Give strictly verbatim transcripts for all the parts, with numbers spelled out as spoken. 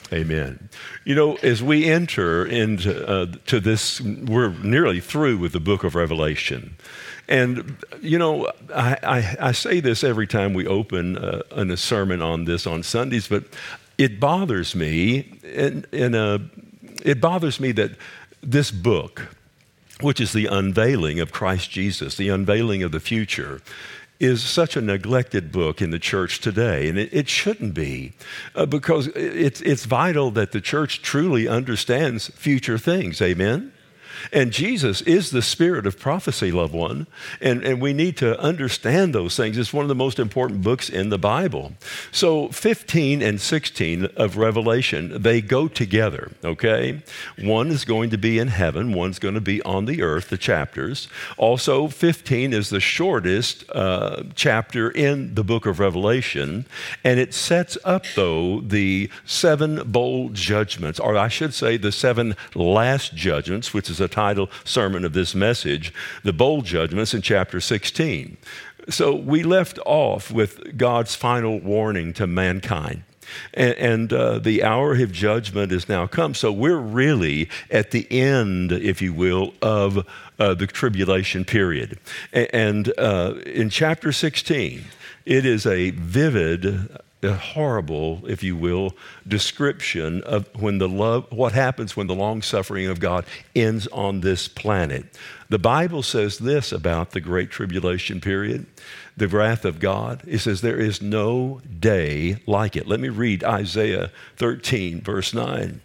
Amen. You know, as we enter into uh, to this, we're nearly through with the book of Revelation. And, you know, I, I, I say this every time we open uh, a sermon on this on Sundays, but it bothers me, in, in a, it bothers me that this book, which is the unveiling of Christ Jesus, the unveiling of the future, is such a neglected book in the church today, and it, it shouldn't be, uh, because it's it's vital that the church truly understands future things. Amen? And Jesus is the spirit of prophecy, loved one, and, and we need to understand those things. It's one of the most important books in the Bible. So fifteen and sixteen of Revelation, they go together, okay? One is going to be in heaven, one's going to be on the earth, the chapters. Also, fifteen is the shortest uh, chapter in the book of Revelation, and it sets up, though, the seven bowl judgments, or I should say the seven last judgments, which is a title sermon of this message, the bowl judgments in chapter sixteen. So we left off with God's final warning to mankind. And, and uh, the hour of judgment has now come. So we're really at the end, if you will, of uh, the tribulation period. And uh, in chapter sixteen, it is a vivid, a horrible, if you will, description of when the love, what happens when the long suffering of God ends on this planet. The Bible says this about the great tribulation period, the wrath of God. It says there is no day like it. Let me read Isaiah thirteen, verse nine.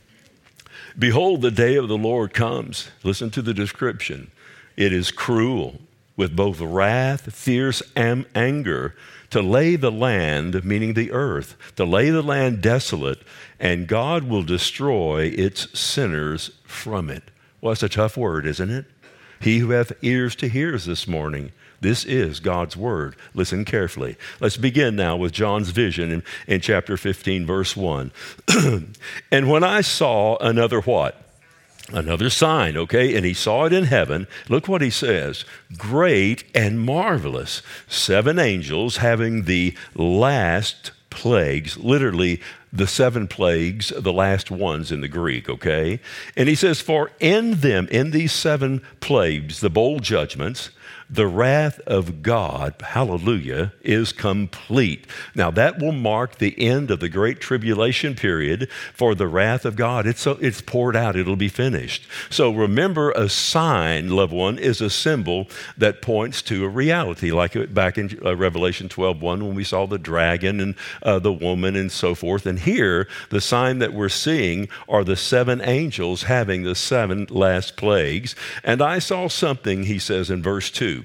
Behold, the day of the Lord comes. Listen to the description. It is cruel, with both wrath, fierce am- anger, to lay the land, meaning the earth, to lay the land desolate, and God will destroy its sinners from it. Well, that's a tough word, isn't it? He who hath ears to hear this morning. This is God's word. Listen carefully. Let's begin now with John's vision in, in chapter fifteen, verse one. And when I saw another what? Another sign, okay? And he saw it in heaven. Look what he says. Great and marvelous. Seven angels having the last plagues, literally the seven plagues, the last ones in the Greek, okay? And he says, for in them, in these seven plagues, the bowl judgments, the wrath of God, hallelujah, is complete. Now that will mark the end of the great tribulation period for the wrath of God. It's, it's poured out. It'll be finished. So remember, a sign, loved one, is a symbol that points to a reality, like back in uh, Revelation twelve one when we saw the dragon and uh, the woman and so forth. And here, the sign that we're seeing are the seven angels having the seven last plagues. And I saw something, he says in verse two.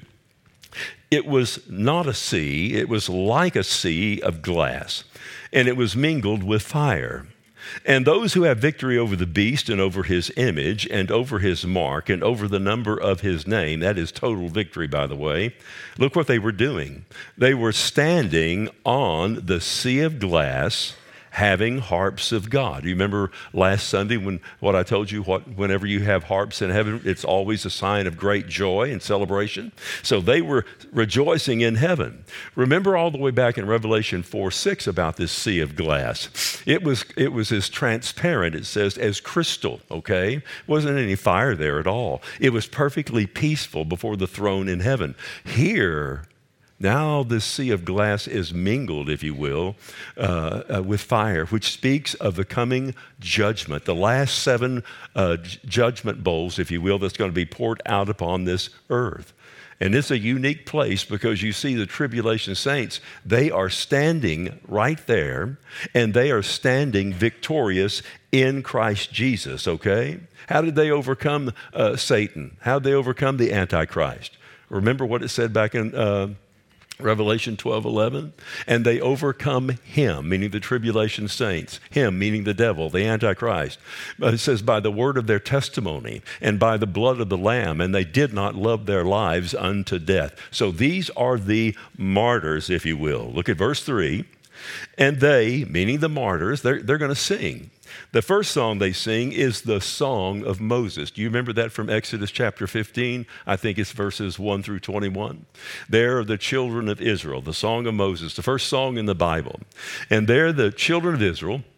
It was not a sea, it was like a sea of glass, and it was mingled with fire. And those who have victory over the beast and over his image and over his mark and over the number of his name, that is total victory, by the way, look what they were doing. They were standing on the sea of glass, having harps of God. You remember last Sunday when what I told you, what whenever you have harps in heaven, it's always a sign of great joy and celebration. So they were rejoicing in heaven. Remember all the way back in Revelation four six about this sea of glass. It was it was as transparent, it says, as crystal, okay? Wasn't any fire there at all. It was perfectly peaceful before the throne in heaven. Here, now this sea of glass is mingled, if you will, uh, uh, with fire, which speaks of the coming judgment, the last seven uh, j- judgment bowls, if you will, that's going to be poured out upon this earth. And it's a unique place because you see the tribulation saints, they are standing right there, and they are standing victorious in Christ Jesus, okay? How did they overcome uh, Satan? How did they overcome the Antichrist? Remember what it said back in Uh, Revelation twelve eleven, and they overcome him, meaning the tribulation saints, him, meaning the devil, the Antichrist. But it says, by the word of their testimony and by the blood of the Lamb, and they did not love their lives unto death. So these are the martyrs, if you will. Look at verse three. And they, meaning the martyrs, they're, they're going to sing. The first song they sing is the Song of Moses. Do you remember that from Exodus chapter fifteen? I think it's verses one through twenty-one. There are the children of Israel, the Song of Moses, the first song in the Bible. And there the children of Israel,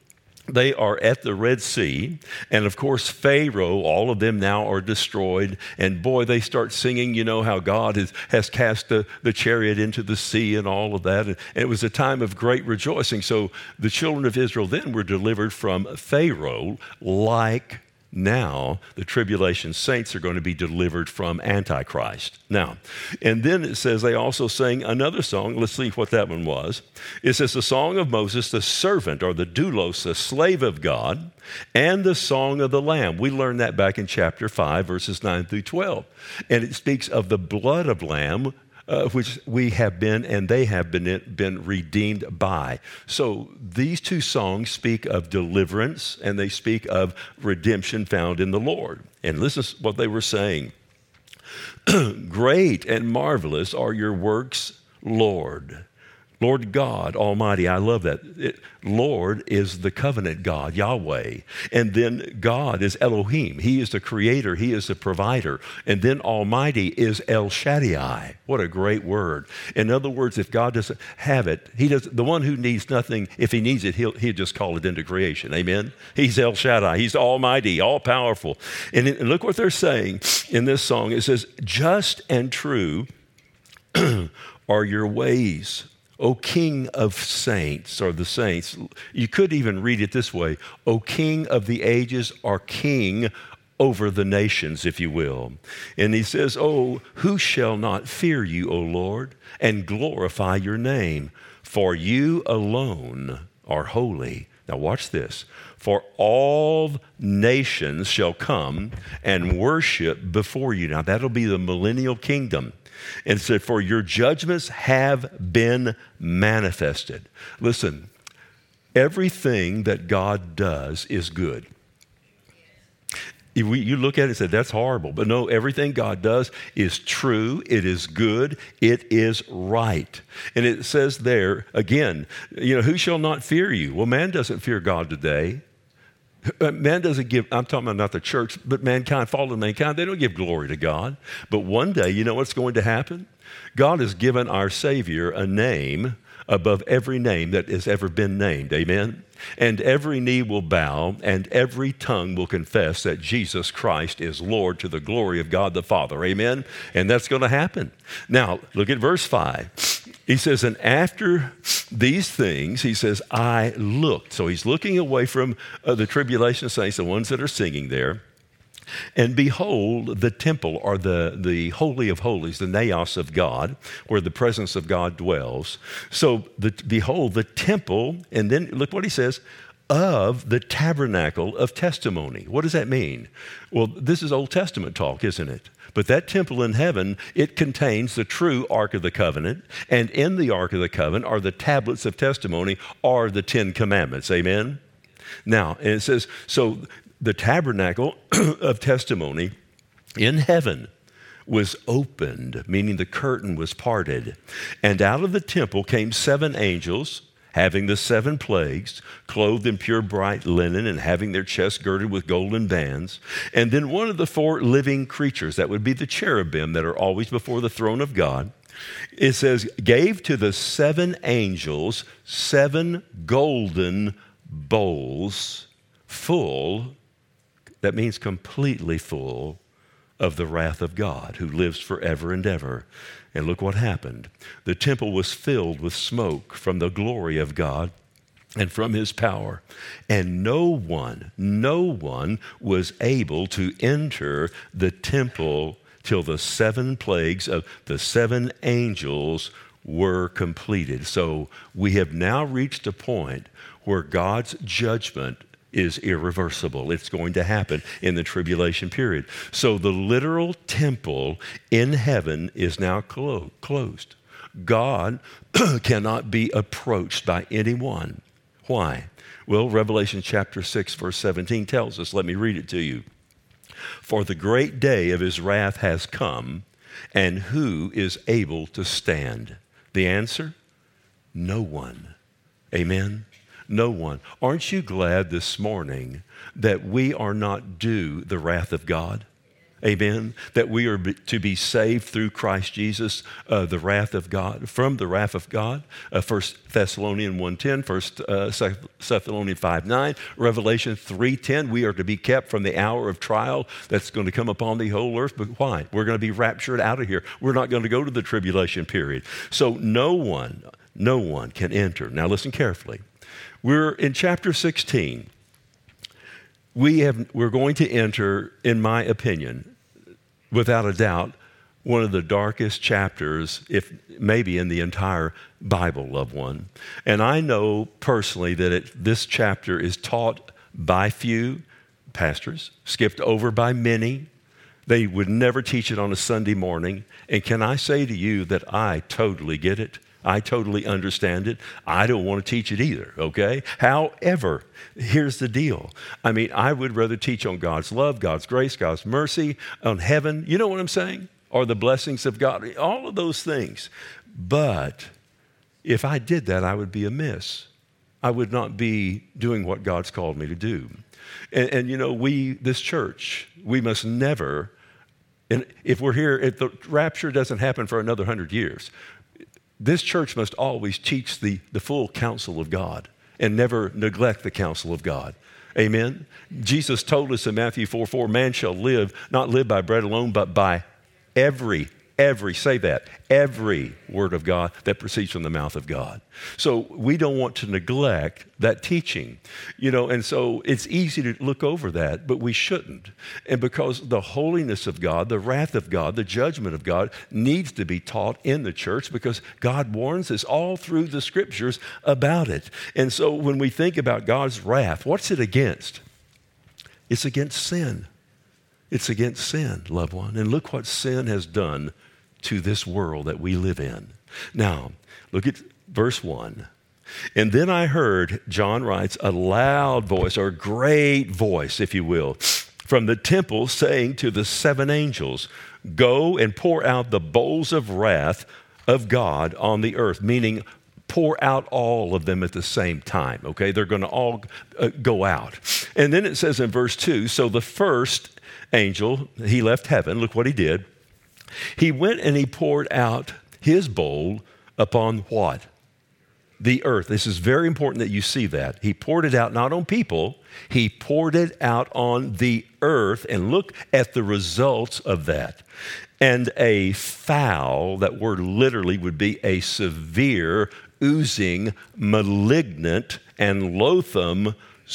they are at the Red Sea, and of course, Pharaoh, all of them now are destroyed. And boy, they start singing, you know, how God has, has cast the, the chariot into the sea and all of that. And it was a time of great rejoicing. So the children of Israel then were delivered from Pharaoh, like now the tribulation saints are going to be delivered from Antichrist. Now, and then it says they also sang another song. Let's see what that one was. It says the song of Moses, the servant, or the doulos, the slave of God, and the song of the Lamb. We learned that back in chapter five, verses nine through twelve. And it speaks of the blood of Lamb, Uh, which we have been and they have been, been redeemed by. So these two songs speak of deliverance and they speak of redemption found in the Lord. And listen to what they were saying. Great and marvelous are your works, Lord. Lord God Almighty, I love that. It, Lord is the covenant God, Yahweh. And then God is Elohim. He is the creator. He is the provider. And then Almighty is El Shaddai. What a great word. In other words, if God doesn't have it, he does, the one who needs nothing, if he needs it, he'll, he'll just call it into creation. Amen? He's El Shaddai. He's Almighty, all-powerful. And, and look what they're saying in this song. It says, just and true are your ways, O King of saints, or the saints. You could even read it this way. O King of the ages, or King over the nations, if you will. And he says, oh, who shall not fear you, O Lord, and glorify your name? For you alone are holy. Now watch this. For all nations shall come and worship before you. Now that'll be the millennial kingdom. And it said, for your judgments have been manifested. Listen, everything that God does is good. If we, you look at it and say, that's horrible. But no, everything God does is true. It is good. It is right. And it says there, again, you know, who shall not fear you? Well, man doesn't fear God today. Man doesn't give, I'm talking about not the church, but mankind, fallen mankind, they don't give glory to God. But one day, you know what's going to happen? God has given our Savior a name above every name that has ever been named. Amen? And every knee will bow and every tongue will confess that Jesus Christ is Lord to the glory of God the Father. Amen? And that's going to happen. Now, look at verse five. He says, and after these things, he says, I looked. So he's looking away from uh, the tribulation saints, the ones that are singing there. And behold, the temple, or the, the Holy of Holies, the naos of God, where the presence of God dwells. So the, behold, the temple, and then look what he says, of the tabernacle of testimony. What does that mean? Well, this is Old Testament talk, isn't it? But that temple in heaven, it contains the true Ark of the Covenant. And in the Ark of the Covenant are the tablets of testimony, are the Ten Commandments. Amen? Now, and it says, so the tabernacle of testimony in heaven was opened, meaning the curtain was parted. And out of the temple came seven angels, having the seven plagues, clothed in pure bright linen and having their chests girded with golden bands. And then one of the four living creatures, that would be the cherubim that are always before the throne of God, it says, gave to the seven angels seven golden bowls full, that means completely full, of the wrath of God who lives forever and ever. And look what happened. The temple was filled with smoke from the glory of God and from his power. And no one, no one was able to enter the temple till the seven plagues of the seven angels were completed. So we have now reached a point where God's judgment is irreversible. It's going to happen in the tribulation period. So the literal temple in heaven is now clo- closed. God cannot be approached by anyone. Why? Well, Revelation chapter six, verse seventeen tells us, let me read it to you. For the great day of his wrath has come, and who is able to stand? The answer? No one. Amen? No one. Aren't you glad this morning that we are not due the wrath of God? Amen. That we are to be saved through Christ Jesus, uh, the wrath of God, from the wrath of God. Uh, First Thessalonians one ten, First uh, Thessalonians five nine, Revelation three ten. We are to be kept from the hour of trial that's going to come upon the whole earth. But why? We're going to be raptured out of here. We're not going to go to the tribulation period. So no one, no one can enter. Now listen carefully. We're in chapter sixteen. We have, we're going to enter, in my opinion, without a doubt, one of the darkest chapters, if maybe in the entire Bible, loved one. And I know personally that it, this chapter is taught by few pastors, skipped over by many. They would never teach it on a Sunday morning. And can I say to you that I totally get it? I totally understand it. I don't want to teach it either, okay? However, here's the deal. I mean, I would rather teach on God's love, God's grace, God's mercy, on heaven. You know what I'm saying? Or the blessings of God, all of those things. But if I did that, I would be amiss. I would not be doing what God's called me to do. And, and you know, we, this church, we must never, and if we're here, if the rapture doesn't happen for another hundred years, this church must always teach the, the full counsel of God and never neglect the counsel of God. Amen? Jesus told us in Matthew four four, man shall live, not live by bread alone, but by every, every, say that, every word of God that proceeds from the mouth of God. So we don't want to neglect that teaching, you know, and so it's easy to look over that, but we shouldn't. And because the holiness of God, the wrath of God, the judgment of God needs to be taught in the church because God warns us all through the scriptures about it. And so when we think about God's wrath, what's it against? It's against sin. It's against sin, loved one. And look what sin has done to this world that we live in. Now, look at verse one. And then I heard, John writes, a loud voice, or great voice, if you will, from the temple saying to the seven angels, go and pour out the bowls of wrath of God on the earth, meaning pour out all of them at the same time, okay? They're going to all uh, go out. And then it says in verse two, so the first angel, he left heaven. Look what he did. He went and he poured out his bowl upon what? The earth. This is very important that you see that. He poured it out not on people, he poured it out on the earth, and look at the results of that. And a foul, that word literally would be a severe, oozing, malignant, and loathsome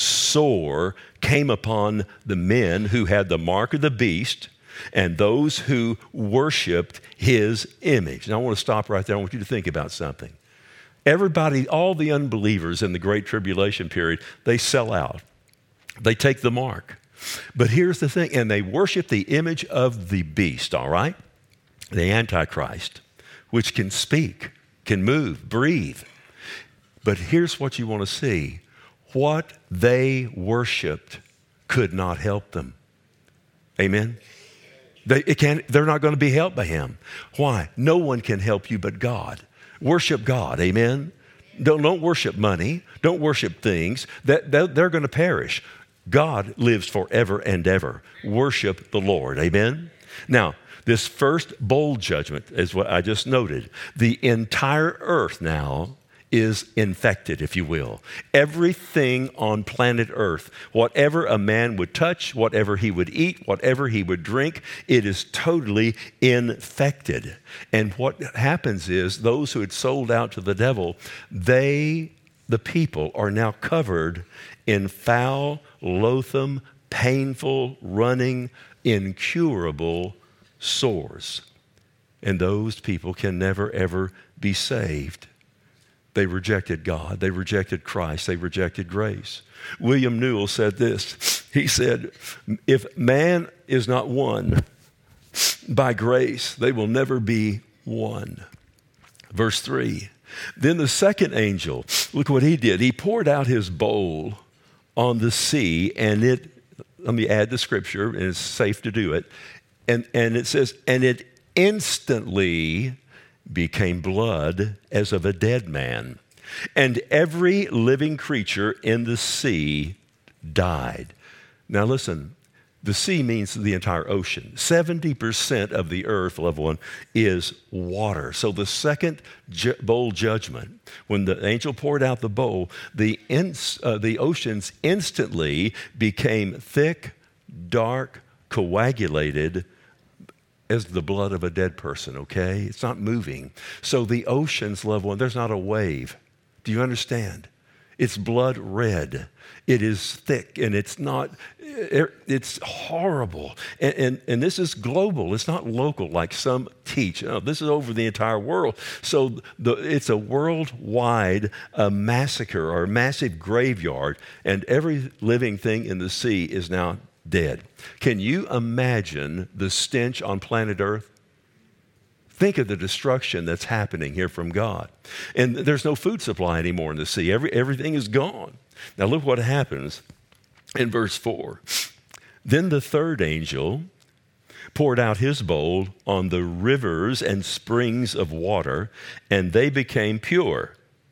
sore came upon the men who had the mark of the beast and those who worshiped his image. Now I want to stop right there. I want you to think about something. Everybody, all the unbelievers in the Great Tribulation period, they sell out. They take the mark. But here's the thing, and they worship the image of the beast, all right? The Antichrist, which can speak, can move, breathe. But here's what you want to see. What they worshiped could not help them. Amen? They, it can't, they're not going to be helped by him. Why? No one can help you but God. Worship God. Amen? Don't, don't worship money. Don't worship things. That, that they're going to perish. God lives forever and ever. Worship the Lord. Amen? Now, this first bowl judgment is what I just noted. The entire earth now is infected, if you will. Everything on planet Earth, whatever a man would touch, whatever he would eat, whatever he would drink, it is totally infected. And what happens is those who had sold out to the devil, they, the people, are now covered in foul, loathsome, painful, running, incurable sores. And those people can never, ever be saved. They rejected God. They rejected Christ. They rejected grace. William Newell said this. He said, if man is not won by grace, they will never be won. Verse three, then the second angel, look what he did. He poured out his bowl on the sea, and it, let me add the scripture, and it's safe to do it. And, and it says, and it instantly became blood as of a dead man, and every living creature in the sea died. Now listen, The sea means the entire ocean. seventy percent of the earth, loved one, is water. So the second ju- bowl judgment, when the angel poured out the bowl, the, ins- uh, the oceans instantly became thick, dark, coagulated as the blood of a dead person, okay? It's not moving. So the oceans, loved one, there's not a wave. Do you understand? It's blood red. It is thick, and it's not, it's horrible. And, and, and this is global. It's not local like some teach. No, this is over the entire world. So the, it's a worldwide uh, massacre or massive graveyard, and every living thing in the sea is now dead. Can you imagine the stench on planet Earth? Think of the destruction that's happening here from God. And there's no food supply anymore in the sea. Every, everything is gone. Now look what happens in verse four. Then the third angel poured out his bowl on the rivers and springs of water, and they became pure.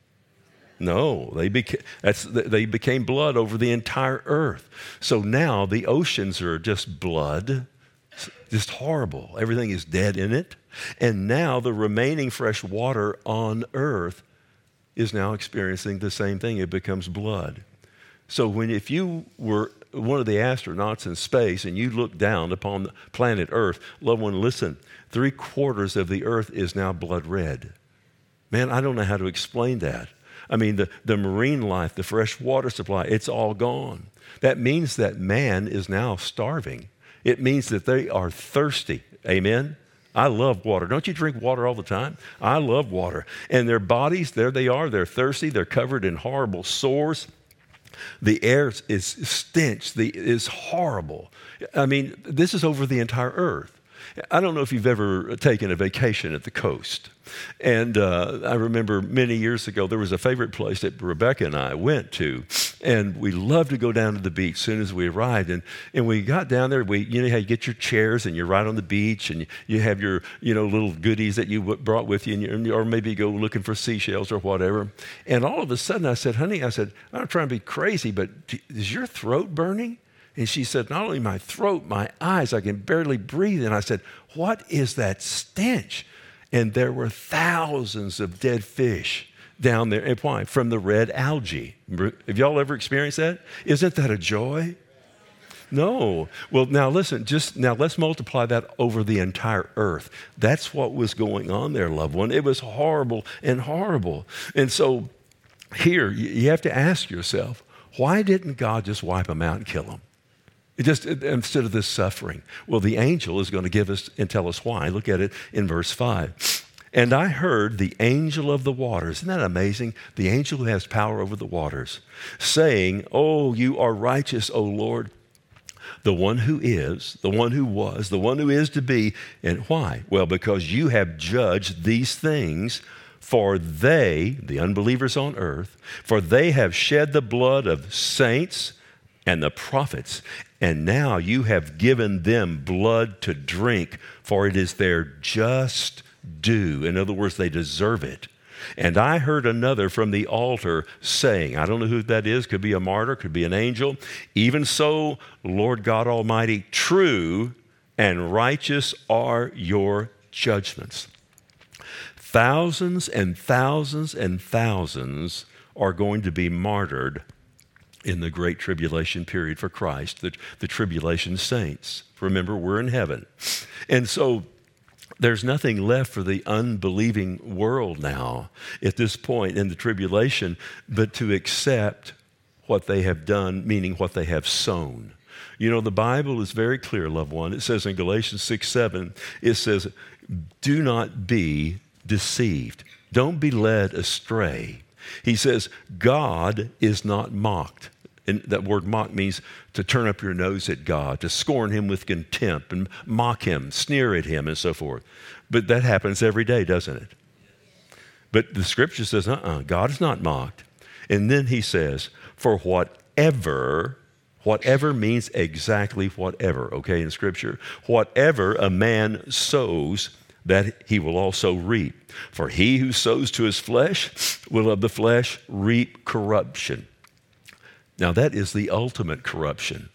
No, they became, that's, they became blood over the entire earth. So now the oceans are just blood, just horrible. Everything is dead in it. And now the remaining fresh water on earth is now experiencing the same thing. It becomes blood. So when if you were one of the astronauts in space and you look down upon the planet Earth, loved one, listen, three quarters of the earth is now blood red. Man, I don't know how to explain that. I mean, the, the marine life, the fresh water supply, it's all gone. That means that man is now starving. It means that they are thirsty. Amen? I love water. Don't you drink water all the time? I love water. And their bodies, there they are. They're thirsty. They're covered in horrible sores. The air is stench. The is horrible. I mean, this is over the entire earth. I don't know if you've ever taken a vacation at the coast. And uh, I remember many years ago, there was a favorite place that Rebecca and I went to. And we loved to go down to the beach as soon as we arrived. And, and we got down there, we, you know how you get your chairs and you're right on the beach and you, you have your, you know, little goodies that you brought with you, and you, or maybe go looking for seashells or whatever. And all of a sudden I said, honey, I said, I'm not trying to be crazy, but is your throat burning? And she said, not only my throat, my eyes, I can barely breathe. And I said, what is that stench? And there were thousands of dead fish down there. And why? From the red algae. Have y'all ever experienced that? Isn't that a joy? No. Well, now listen, just now let's multiply that over the entire earth. That's what was going on there, loved one. It was horrible and horrible. And so here, you have to ask yourself, why didn't God just wipe them out and kill them? It just instead of this suffering. Well, the angel is going to give us and tell us why. Look at it in verse five. And I heard the angel of the waters. Isn't that amazing? The angel who has power over the waters, saying, oh, you are righteous, O Lord, the one who is, the one who was, the one who is to be. And why? Well, because you have judged these things, for they, the unbelievers on earth, for they have shed the blood of saints and the prophets, and now you have given them blood to drink, for it is their just due. In other words, they deserve it. And I heard another from the altar saying, I don't know who that is, could be a martyr, could be an angel. Even so, Lord God Almighty, true and righteous are your judgments. Thousands and thousands and thousands are going to be martyred in the great tribulation period for Christ, the, the tribulation saints. Remember, we're in heaven. And so there's nothing left for the unbelieving world now at this point in the tribulation but to accept what they have done, meaning what they have sown. You know, the Bible is very clear, loved one. It says in Galatians six seven, it says, do not be deceived. Don't be led astray. He says, God is not mocked. And that word mock means to turn up your nose at God, to scorn him with contempt and mock him, sneer at him and so forth. But that happens every day, doesn't it? But the scripture says, uh-uh, God is not mocked. And then he says, for whatever, whatever means exactly whatever, okay, in scripture, whatever a man sows, that he will also reap. For he who sows to his flesh will of the flesh reap corruption. Now that is the ultimate corruption.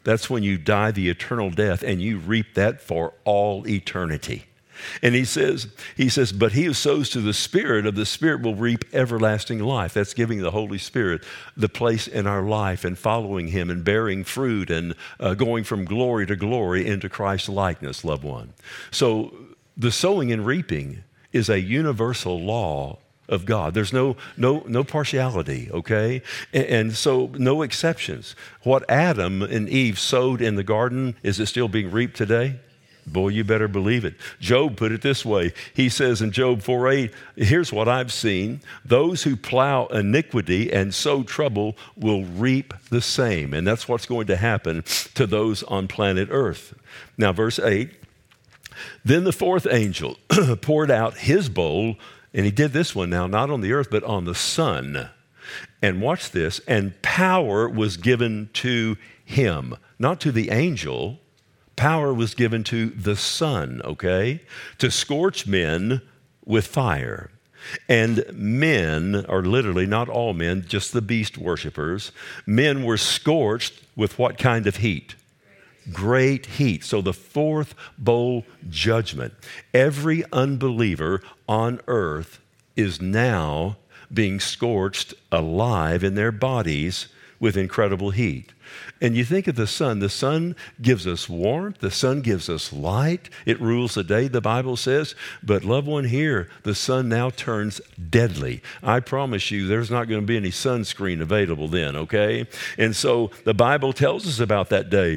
That's when you die the eternal death, and you reap that for all eternity. And he says, he says, but he who sows to the Spirit of the Spirit will reap everlasting life. That's giving the Holy Spirit the place in our life and following him and bearing fruit and uh, going from glory to glory into Christ's likeness, loved one. So the sowing and reaping is a universal law of God. There's no no no partiality, okay? And, and so no exceptions. What Adam and Eve sowed in the garden, is it still being reaped today? Boy, you better believe it. Job put it this way. He says in Job four eight, here's what I've seen. Those who plow iniquity and sow trouble will reap the same. And that's what's going to happen to those on planet Earth. Now, verse eight, then the fourth angel poured out his bowl, and he did this one now, not on the earth, but on the sun. And watch this, and power was given to him, not to the angel. Power was given to the sun, okay, to scorch men with fire. And men, or literally not all men, just the beast worshipers, men were scorched with what kind of heat? Great heat. So the fourth bowl judgment. Every unbeliever on earth is now being scorched alive in their bodies with incredible heat. And you think of the sun. The sun gives us warmth. The sun gives us light. It rules the day, the Bible says. But loved one, here, the sun now turns deadly. I promise you there's not going to be any sunscreen available then, okay? And so the Bible tells us about that day.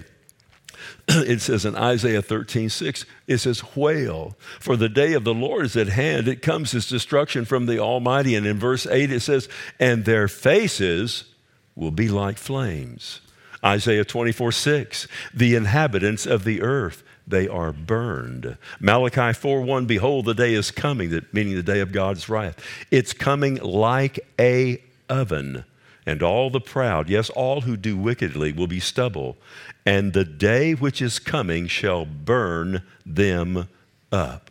It says in Isaiah thirteen six, it says, wail, for the day of the Lord is at hand. It comes as destruction from the Almighty. And in verse eight it says, and their faces will be like flames. Isaiah twenty-four six, the inhabitants of the earth, they are burned. Malachi four one, behold, the day is coming, that meaning the day of God's wrath. It's coming like a oven. And all the proud, yes, all who do wickedly will be stubble. And the day which is coming shall burn them up.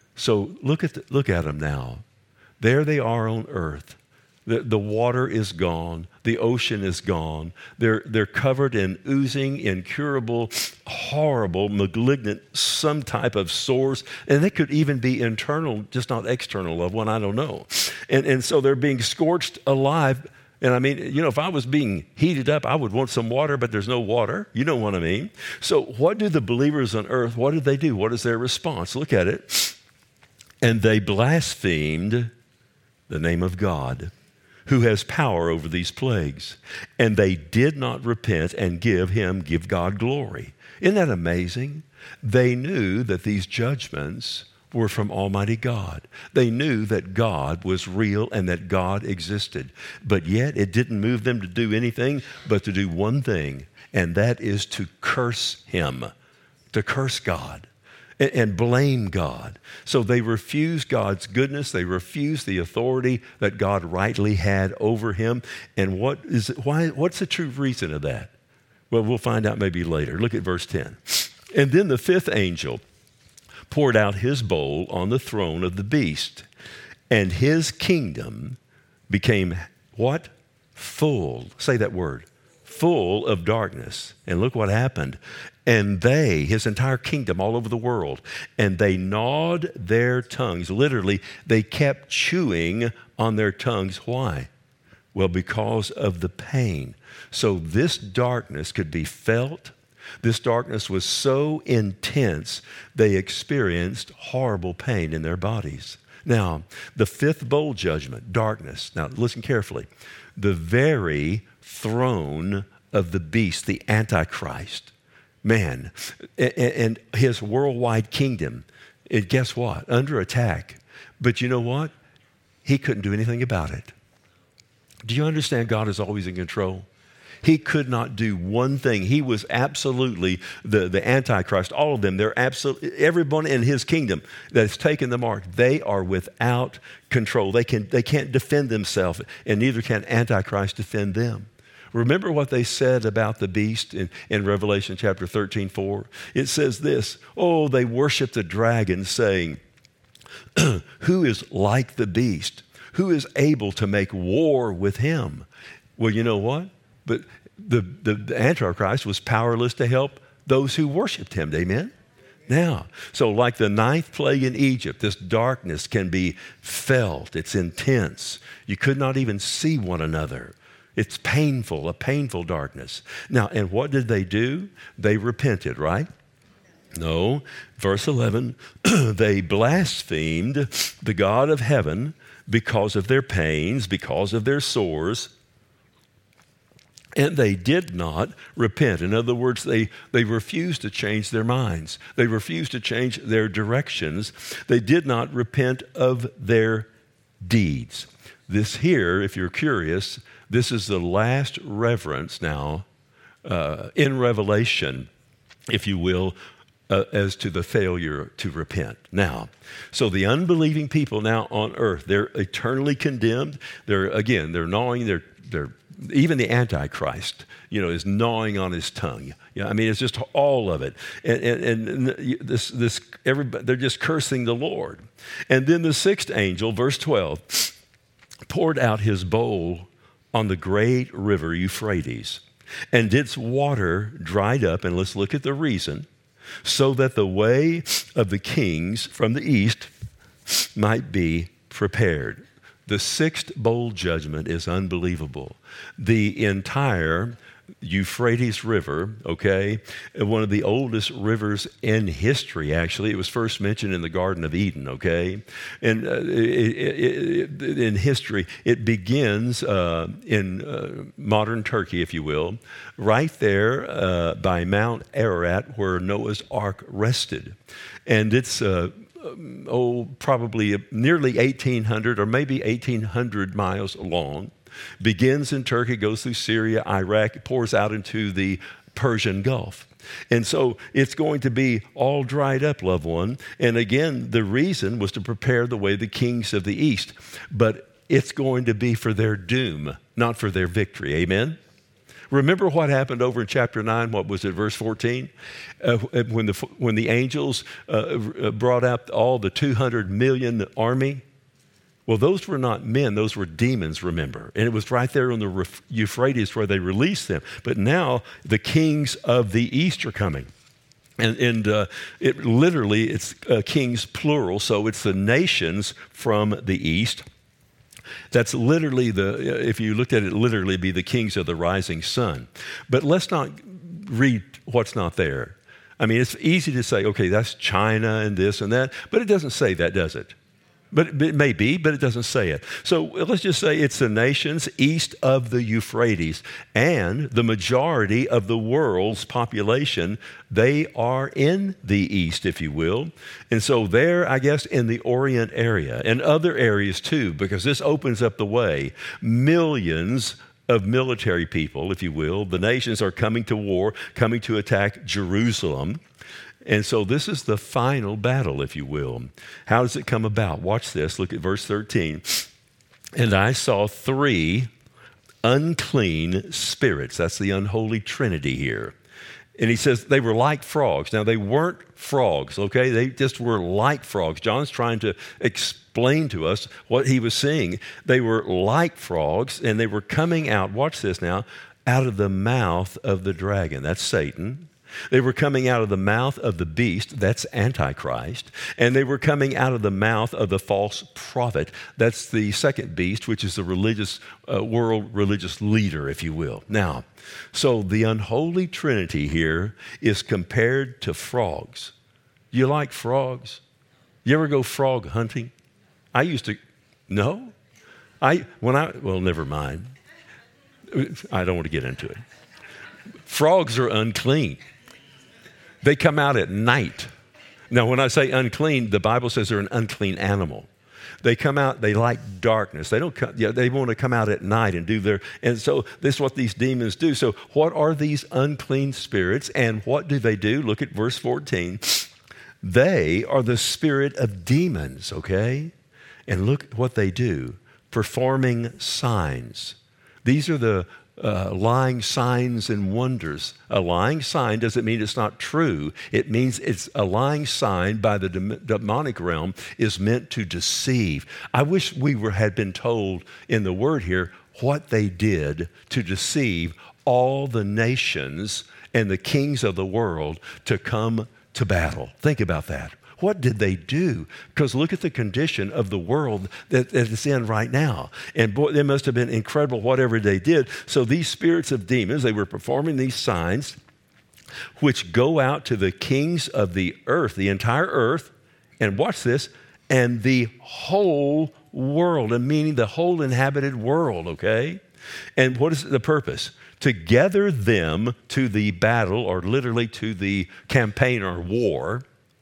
So look at the, look at them now. There they are on earth. The, the water is gone. The ocean is gone. They're, they're covered in oozing, incurable, horrible, malignant, some type of sores. And they could even be internal, just not external, loved one, I don't know. And, and so they're being scorched alive. And I mean, you know, if I was being heated up, I would want some water, but there's no water. You know what I mean? So what do the believers on earth, what did they do? What is their response? Look at it. And they blasphemed the name of God, who has power over these plagues. And they did not repent and give him, give God glory. Isn't that amazing? They knew that these judgments were from Almighty God. They knew that God was real and that God existed. But yet it didn't move them to do anything but to do one thing, and that is to curse him, to curse God and, and blame God. So they refused God's goodness. They refused the authority that God rightly had over him. And what is it, why, what's the true reason of that? Well, we'll find out maybe later. Look at verse ten. And then the fifth angel poured out his bowl on the throne of the beast, and his kingdom became what? Full. Say that word. Full of darkness. And look what happened. And they, his entire kingdom all over the world, and they gnawed their tongues. Literally, they kept chewing on their tongues. Why? Well, because of the pain. So this darkness could be felt. This darkness was so intense, they experienced horrible pain in their bodies. Now, the fifth bowl judgment, darkness. Now, listen carefully. The very throne of the beast, the Antichrist, man, and his worldwide kingdom, and guess what? Under attack. But you know what? He couldn't do anything about it. Do you understand God is always in control? He could not do one thing. He was absolutely the, the Antichrist. All of them, they're absolutely, everyone in his kingdom that's taken the mark, they are without control. They, can, they can't defend themselves, and neither can Antichrist defend them. Remember what they said about the beast in, in Revelation chapter thirteen four? It says this, oh, they worship the dragon, saying, who is like the beast? Who is able to make war with him? Well, you know what? But the, the, the Antichrist was powerless to help those who worshiped him. Amen? Now, so like the ninth plague in Egypt, this darkness can be felt. It's intense. You could not even see one another. It's painful, a painful darkness. Now, and what did they do? They repented, right? No. Verse eleven, they blasphemed the God of heaven because of their pains, because of their sores, and they did not repent. In other words, they, they refused to change their minds. They refused to change their directions. They did not repent of their deeds. This here, if you're curious, this is the last reference now uh, in Revelation, if you will, uh, as to the failure to repent. Now, so the unbelieving people now on earth, they're eternally condemned. They're, again, they're gnawing, they're, they're even the Antichrist, you know, is gnawing on his tongue. Yeah, I mean, it's just all of it. And, and, and this, this, everybody, they're just cursing the Lord. And then the sixth angel, verse twelve, poured out his bowl on the great river Euphrates, and its water dried up, and let's look at the reason, so that the way of the kings from the east might be prepared. The sixth bowl judgment is unbelievable. The entire Euphrates River, okay, one of the oldest rivers in history, actually. It was first mentioned in the Garden of Eden, okay? And uh, it, it, it, in history, it begins uh, in uh, modern Turkey, if you will, right there uh, by Mount Ararat where Noah's Ark rested. And it's... Uh, oh, probably nearly eighteen hundred or maybe eighteen hundred miles long, begins in Turkey, goes through Syria, Iraq, pours out into the Persian Gulf. And so it's going to be all dried up, loved one. And again, the reason was to prepare the way of the kings of the east. But it's going to be for their doom, not for their victory. Amen? Remember what happened over in chapter nine, what was it, verse fourteen? Uh, when, the, when the angels uh, brought out all the two hundred million army? Well, those were not men, those were demons, remember. And it was right there on the Euphrates where they released them. But now the kings of the east are coming. And, and uh, it literally, it's uh, kings plural, so it's the nations from the east. That's literally the, if you looked at it literally, be the kings of the rising sun. But let's not read what's not there. I mean, it's easy to say, okay, that's China and this and that, but it doesn't say that, does it? But it may be, but it doesn't say it. So let's just say it's the nations east of the Euphrates, and the majority of the world's population, they are in the east, if you will. And so there, I guess, in the Orient area and other areas too, because this opens up the way, millions of military people, if you will, the nations are coming to war, coming to attack Jerusalem. And so this is the final battle, if you will. How does it come about? Watch this. Look at verse thirteen. And I saw three unclean spirits. That's the unholy trinity here. And he says they were like frogs. Now, they weren't frogs, okay? They just were like frogs. John's trying to explain to us what he was seeing. They were like frogs, and they were coming out, watch this now, out of the mouth of the dragon. That's Satan. They were coming out of the mouth of the beast, that's Antichrist, and they were coming out of the mouth of the false prophet, that's the second beast, which is the religious uh, world religious leader, if you will. Now, so the unholy trinity here is compared to frogs. You like frogs? You ever go frog hunting? I used to, no? I, when I, well, never mind. I don't want to get into it. Frogs are unclean. They come out at night. Now, when I say unclean, the Bible says they're an unclean animal. They come out, they like darkness. They don't come, yeah, they want to come out at night and do their, and so this is what these demons do. So what are these unclean spirits, and what do they do? Look at verse fourteen. They are the spirit of demons, okay? And look what they do, performing signs. These are the Uh, lying signs and wonders. A lying sign doesn't mean it's not true. It means it's a lying sign by the dem- demonic realm is meant to deceive. I wish we were had been told in the word here what they did to deceive all the nations and the kings of the world to come to battle. Think about that. What did they do? Because look at the condition of the world that, that it's in right now. And boy, it must have been incredible whatever they did. So these spirits of demons, they were performing these signs which go out to the kings of the earth, the entire earth, and watch this, and the whole world, and meaning the whole inhabited world, okay? And what is the purpose? To gather them to the battle, or literally to the campaign or war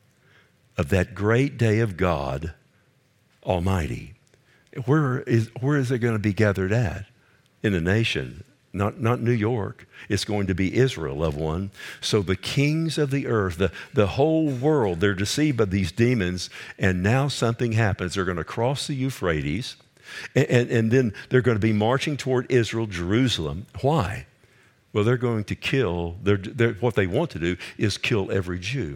of that great day of God Almighty. Where is, where is it going to be gathered at? In a nation, not, not New York. It's going to be Israel, loved one. So the kings of the earth, the, the whole world, they're deceived by these demons, and now something happens. They're going to cross the Euphrates, and, and, and then they're going to be marching toward Israel, Jerusalem. Why? Well, they're going to kill, they're, they're, what they want to do is kill every Jew.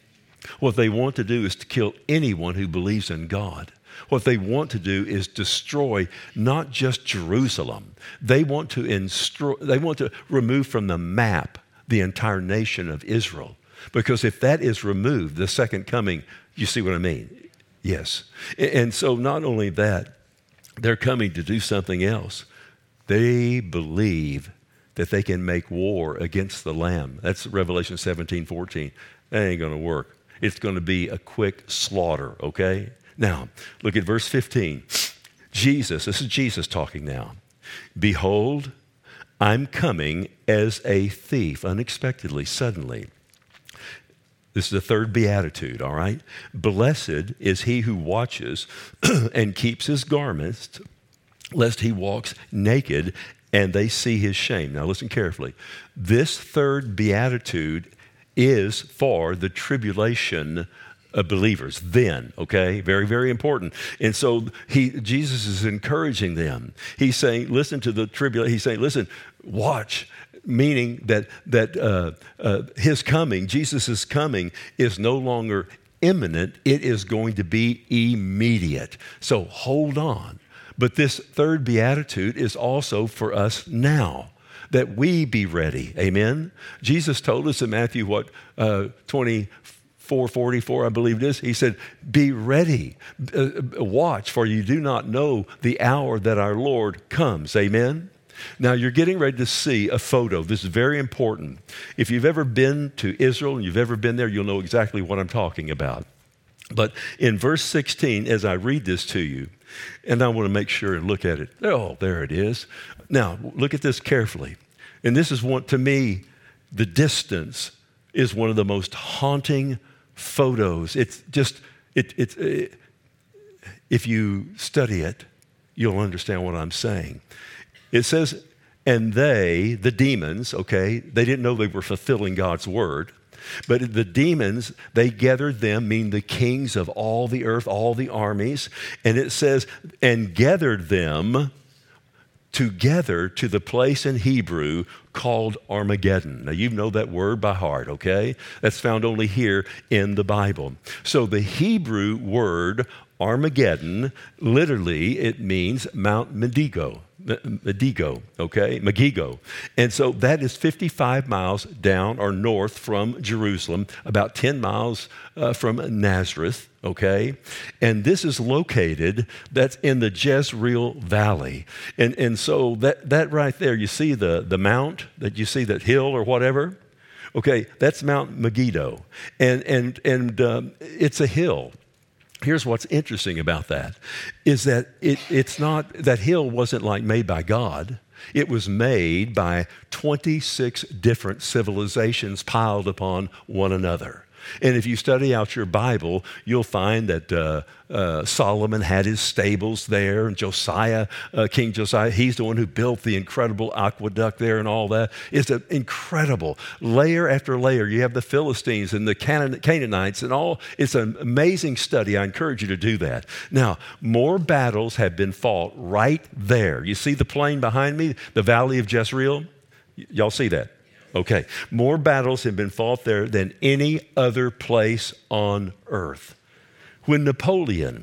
What they want to do is to kill anyone who believes in God. What they want to do is destroy not just Jerusalem. They want to instru- they want to remove from the map the entire nation of Israel. Because if that is removed, the second coming, you see what I mean? Yes. And so not only that, they're coming to do something else. They believe that they can make war against the Lamb. That's Revelation seventeen fourteen. That ain't going to work. It's going to be a quick slaughter, okay? Now, look at verse fifteen. Jesus, this is Jesus talking now. Behold, I'm coming as a thief, unexpectedly, suddenly. This is the third beatitude, all right? Blessed is he who watches and keeps his garments, lest he walks naked and they see his shame. Now listen carefully. This third beatitude is for the tribulation of believers then, okay? Very, very important. And so he, Jesus is encouraging them. He's saying, listen to the tribulation. He's saying, listen, watch, meaning that, that uh, uh, his coming, Jesus' coming, is no longer imminent. It is going to be immediate. So hold on. But this third beatitude is also for us now, that we be ready. Amen? Jesus told us in Matthew, what, uh, twenty-four forty-four, I believe it is. He said, be ready. Uh, watch, for you do not know the hour that our Lord comes. Amen? Now, you're getting ready to see a photo. This is very important. If you've ever been to Israel and you've ever been there, you'll know exactly what I'm talking about. But in verse sixteen, as I read this to you, and I want to make sure and look at it. Oh, there it is. Now, look at this carefully. And this is what, to me, the distance is one of the most haunting photos. It's just, it, it, it, if you study it, you'll understand what I'm saying. It says, and they, the demons, okay, they didn't know they were fulfilling God's word. But the demons, they gathered them, meaning the kings of all the earth, all the armies. And it says, and gathered them together to the place in Hebrew called Armageddon. Now, you know that word by heart, okay? That's found only here in the Bible. So the Hebrew word Armageddon, literally, it means Mount Medigo. Medigo, okay, Megiddo. And so that is fifty-five miles down or north from Jerusalem, about ten miles uh, from Nazareth, okay? And this is located, that's in the Jezreel Valley. And and so that, that right there, you see the, the mount, that you see that hill or whatever? Okay, that's Mount Megiddo. And, and, and um, it's a hill. Here's what's interesting about that, is that it, it's not, that hill wasn't like made by God. It was made by twenty-six different civilizations piled upon one another. And if you study out your Bible, you'll find that uh, uh, Solomon had his stables there, and Josiah, uh, King Josiah, he's the one who built the incredible aqueduct there and all that. It's an incredible layer after layer. You have the Philistines and the Canaan- Canaanites and all. It's an amazing study. I encourage you to do that. Now, more battles have been fought right there. You see the plain behind me, the Valley of Jezreel? Y- y'all see that? Okay, more battles have been fought there than any other place on earth. When Napoleon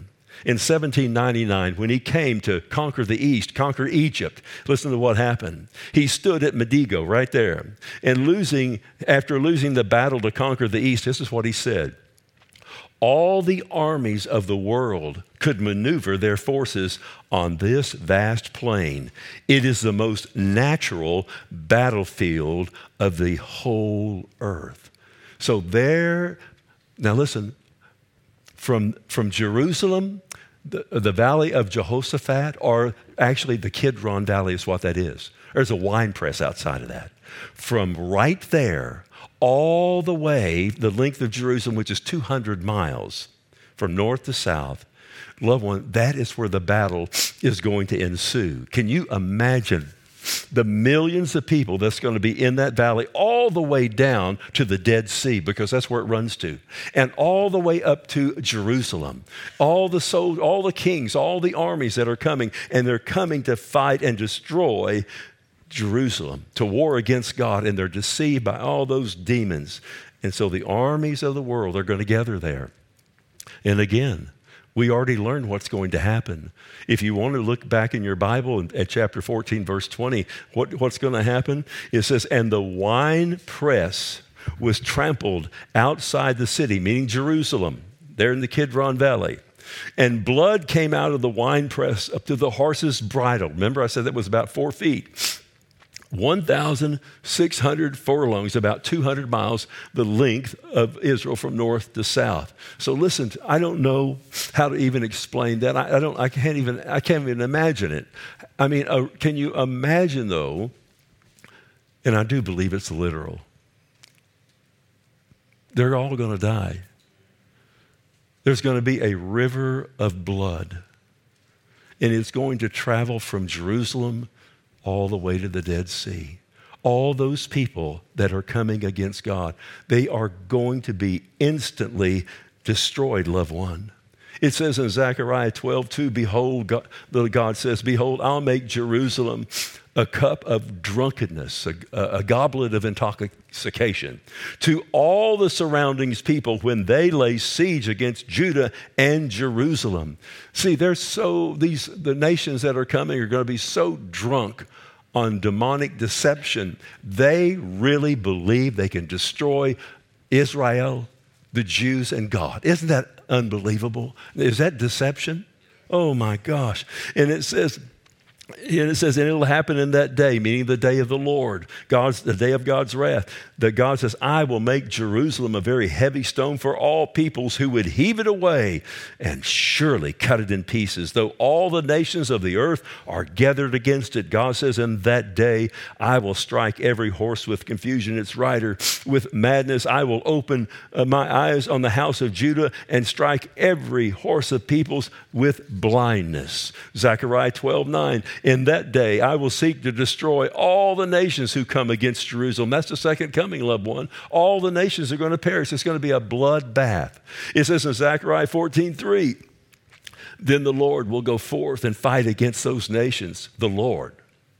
in seventeen ninety-nine, when he came to conquer the East, conquer Egypt, listen to what happened. He stood at Medigo right there, and losing, after losing the battle to conquer the East, this is what he said. All the armies of the world could maneuver their forces on this vast plain. It is the most natural battlefield of the whole earth. So there, now listen, from, from Jerusalem, the, the valley of Jehoshaphat, or actually the Kidron Valley is what that is. There's a wine press outside of that. From right there, all the way, the length of Jerusalem, which is two hundred miles from north to south, loved one, that is where the battle is going to ensue. Can you imagine the millions of people that's going to be in that valley all the way down to the Dead Sea, because that's where it runs to, and all the way up to Jerusalem, all the sol- all the kings, all the armies that are coming, and they're coming to fight and destroy Jerusalem, to war against God, and they're deceived by all those demons. And so the armies of the world are going to gather there. And again, we already learned what's going to happen. If you want to look back in your Bible at chapter fourteen, verse twenty, what, what's going to happen? It says, and the wine press was trampled outside the city, meaning Jerusalem, there in the Kidron Valley. And blood came out of the wine press up to the horse's bridle. Remember, I said that was about four feet. one thousand six hundred furlongs, about two hundred miles, the length of Israel from north to south. So listen, I don't know how to even explain that. I, I don't. I can't even. I can't even imagine it. I mean, uh, can you imagine though? And I do believe it's literal. They're all going to die. There's going to be a river of blood, and it's going to travel from Jerusalem all the way to the Dead Sea. All those people that are coming against God, they are going to be instantly destroyed, loved one. It says in Zechariah twelve two, behold, God, the God says, behold, I'll make Jerusalem a cup of drunkenness, a, a goblet of intoxication to all the surroundings people when they lay siege against Judah and Jerusalem. See, they're so, these, the nations that are coming are going to be so drunk on demonic deception. They really believe they can destroy Israel, the Jews, and God. Isn't that unbelievable? Is that deception? Oh my gosh. And it says, And it says, and it'll happen in that day, meaning the day of the Lord, God's the day of God's wrath, that God says, I will make Jerusalem a very heavy stone for all peoples who would heave it away and surely cut it in pieces. Though all the nations of the earth are gathered against it, God says, in that day I will strike every horse with confusion, its rider with madness. I will open uh, my eyes on the house of Judah and strike every horse of peoples with blindness. Zechariah twelve nine. In that day, I will seek to destroy all the nations who come against Jerusalem. That's the second coming, loved one. All the nations are going to perish. It's going to be a bloodbath. It says in Zechariah fourteen three, then the Lord will go forth and fight against those nations. The Lord.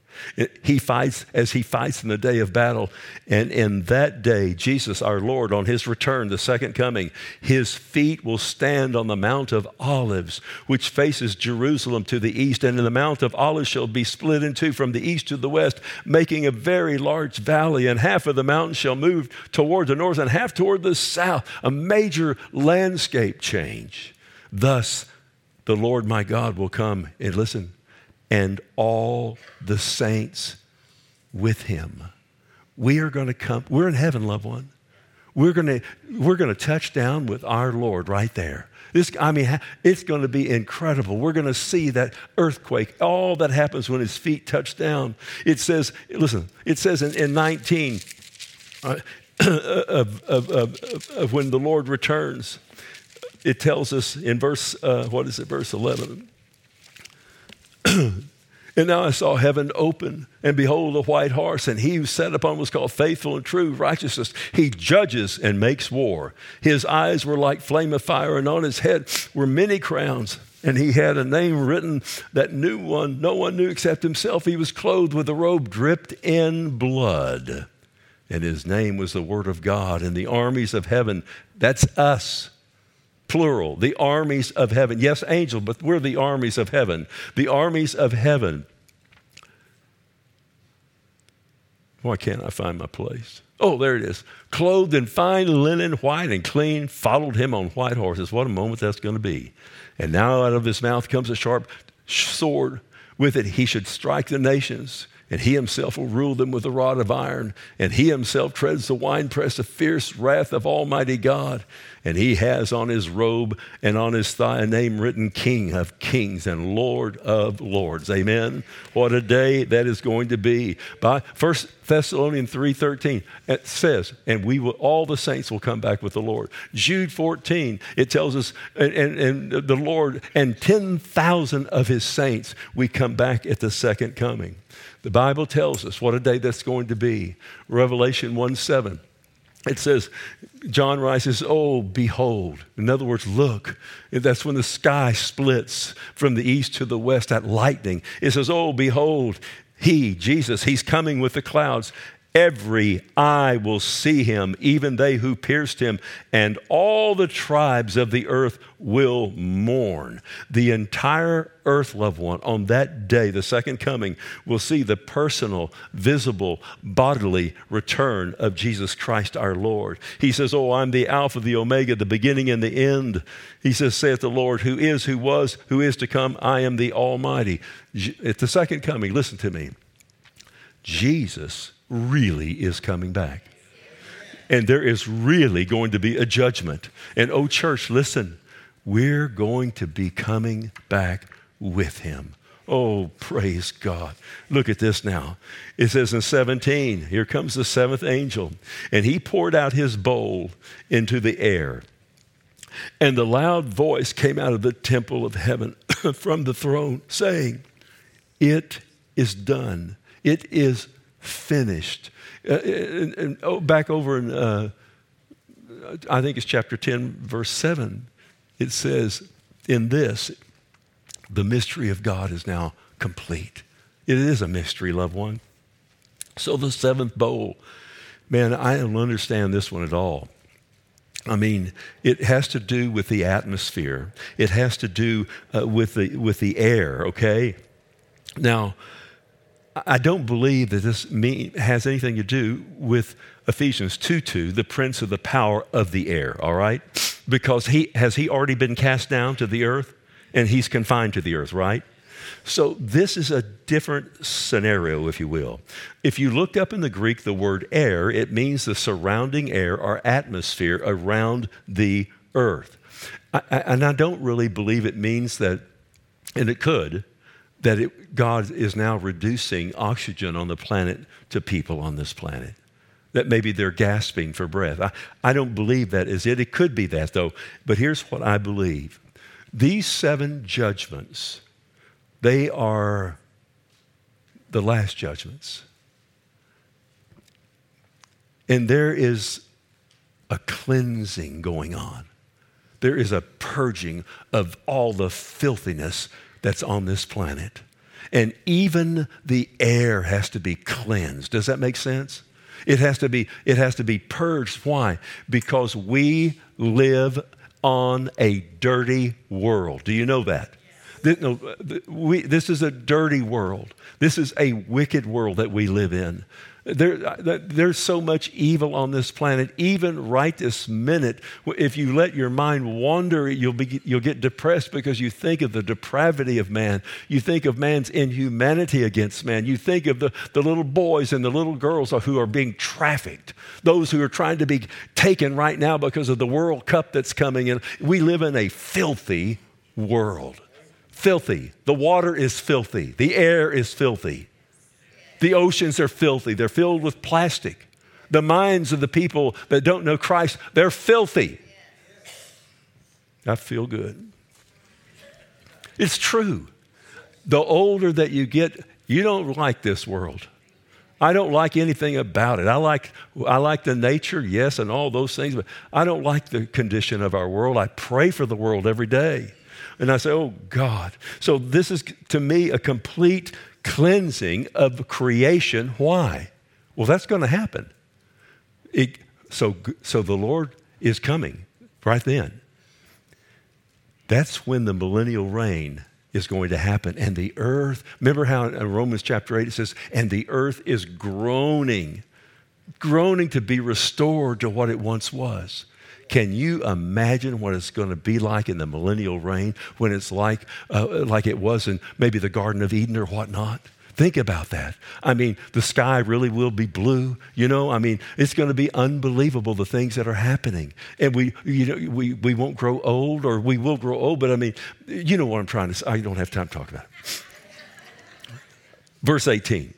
He fights as he fights in the day of battle. And in that day, Jesus, our Lord, on his return, the second coming, his feet will stand on the Mount of Olives, which faces Jerusalem to the east. And the Mount of Olives shall be split in two from the east to the west, making a very large valley. And half of the mountain shall move toward the north and half toward the south. A major landscape change. Thus, the Lord my God will come and listen, and all the saints with him. We are going to come. We're in heaven, loved one. We're going to we're going to touch down with our Lord right there. This, I mean, it's going to be incredible. We're going to see that earthquake, all that happens when his feet touch down. It says, listen, it says in, in nineteen uh, of, of, of, of when the Lord returns, it tells us in verse, uh, what is it, verse eleven? And now I saw heaven open, and behold, a white horse, and he who sat upon was called Faithful and True, Righteousness. He judges and makes war. His eyes were like flame of fire, and on his head were many crowns. And he had a name written that knew one, no one knew except himself. He was clothed with a robe dripped in blood, and his name was the Word of God. And the armies of heaven, that's us, plural, the armies of heaven. Yes, angels, but we're the armies of heaven. The armies of heaven. Why can't I find my place? Oh, there it is. Clothed in fine linen, white and clean, followed him on white horses. What a moment that's going to be. And now out of his mouth comes a sharp sword. With it he should strike the nations, and he himself will rule them with a rod of iron. And he himself treads the winepress of fierce wrath of Almighty God. And he has on his robe and on his thigh a name written, King of Kings and Lord of Lords. Amen. What a day that is going to be. By First Thessalonians three thirteen, it says, and we will, all the saints will come back with the Lord. Jude fourteen, it tells us, and, and, and the Lord and ten thousand of his saints, we come back at the second coming. The Bible tells us what a day that's going to be. Revelation one seven. It says, John writes, oh, behold. In other words, look. That's when the sky splits from the east to the west, that lightning. It says, oh, behold, he, Jesus, he's coming with the clouds. Every eye will see him, even they who pierced him, and all the tribes of the earth will mourn. The entire earth, loved one, on that day, the second coming, will see the personal, visible, bodily return of Jesus Christ our Lord. He says, oh, I'm the Alpha, the Omega, the beginning and the end. He says, saith the Lord, who is, who was, who is to come. I am the Almighty. At the second coming, listen to me. Jesus really is coming back. And there is really going to be a judgment. And oh, church, listen, we're going to be coming back with him. Oh, praise God. Look at this now. It says in seventeen, here comes the seventh angel, and he poured out his bowl into the air. And the loud voice came out of the temple of heaven from the throne, saying, it is done. It is finished. Uh, and, and oh, back over in, uh, I think it's chapter ten, verse seven, it says, in this, the mystery of God is now complete. It is a mystery, loved one. So the seventh bowl, man, I don't understand this one at all. I mean, it has to do with the atmosphere. It has to do uh, with the with the air, okay? Now, I don't believe that this mean, has anything to do with Ephesians two two, the prince of the power of the air, all right? Because he has he already been cast down to the earth, and he's confined to the earth, right? So this is a different scenario, if you will. If you look up in the Greek the word air, it means the surrounding air or atmosphere around the earth. I, I, and I don't really believe it means that, and it could, that it, God is now reducing oxygen on the planet to people on this planet. That maybe they're gasping for breath. I, I don't believe that is it. It could be that, though. But here's what I believe. These seven judgments, they are the last judgments. And there is a cleansing going on. There is a purging of all the filthiness that's on this planet. And even the air has to be cleansed. Does that make sense? It has to be, it has to be purged. Why? Because we live on a dirty world. Do you know that? This, no, we, this is a dirty world. This is a wicked world that we live in. There, there's so much evil on this planet. Even right this minute, if you let your mind wander, you'll be, you'll get depressed because you think of the depravity of man. You think of man's inhumanity against man. You think of the, the little boys and the little girls who are being trafficked, those who are trying to be taken right now because of the World Cup that's coming in. We live in a filthy world. Filthy. The water is filthy. The air is filthy. The oceans are filthy. They're filled with plastic. The minds of the people that don't know Christ, they're filthy. I feel good. It's true. The older that you get, you don't like this world. I don't like anything about it. I like, I like the nature, yes, and all those things, but I don't like the condition of our world. I pray for the world every day. And I say, oh, God. So this is, to me, a complete cleansing of creation. Why? Well, that's going to happen. It, so, so the Lord is coming right then. That's when the millennial reign is going to happen. And the earth, remember how in Romans chapter eight it says, and the earth is groaning, groaning to be restored to what it once was. Can you imagine what it's going to be like in the millennial reign when it's like, uh, like it was in maybe the Garden of Eden or whatnot? Think about that. I mean, the sky really will be blue. You know, I mean, it's going to be unbelievable, the things that are happening. And we, you know, we, we won't grow old, or we will grow old, but I mean, you know what I'm trying to say. I don't have time to talk about it. Verse eighteen.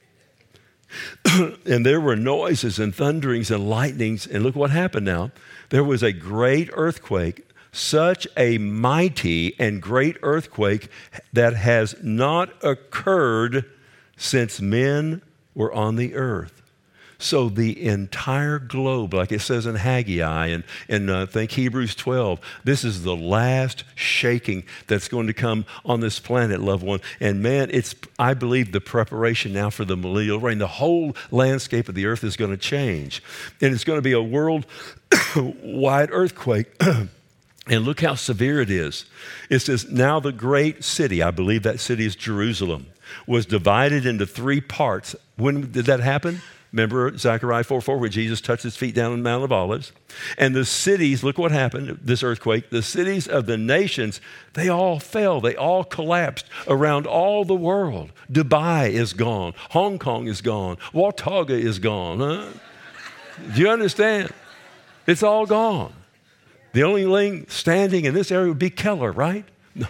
And there were noises and thunderings and lightnings. And look what happened now. There was a great earthquake, such a mighty and great earthquake that has not occurred since men were on the earth. So the entire globe, like it says in Haggai and, and uh, think Hebrews twelve, this is the last shaking that's going to come on this planet, loved one. And man, it's, I believe, the preparation now for the millennial reign. The whole landscape of the earth is going to change. And it's going to be a worldwide earthquake. And look how severe it is. It says, now the great city, I believe that city is Jerusalem, was divided into three parts. When did that happen? Remember Zechariah four four, where Jesus touched his feet down on the Mount of Olives. And the cities, look what happened, this earthquake, the cities of the nations, they all fell. They all collapsed around all the world. Dubai is gone. Hong Kong is gone. Watauga is gone. Huh? Do you understand? It's all gone. The only thing standing in this area would be Keller, right? No.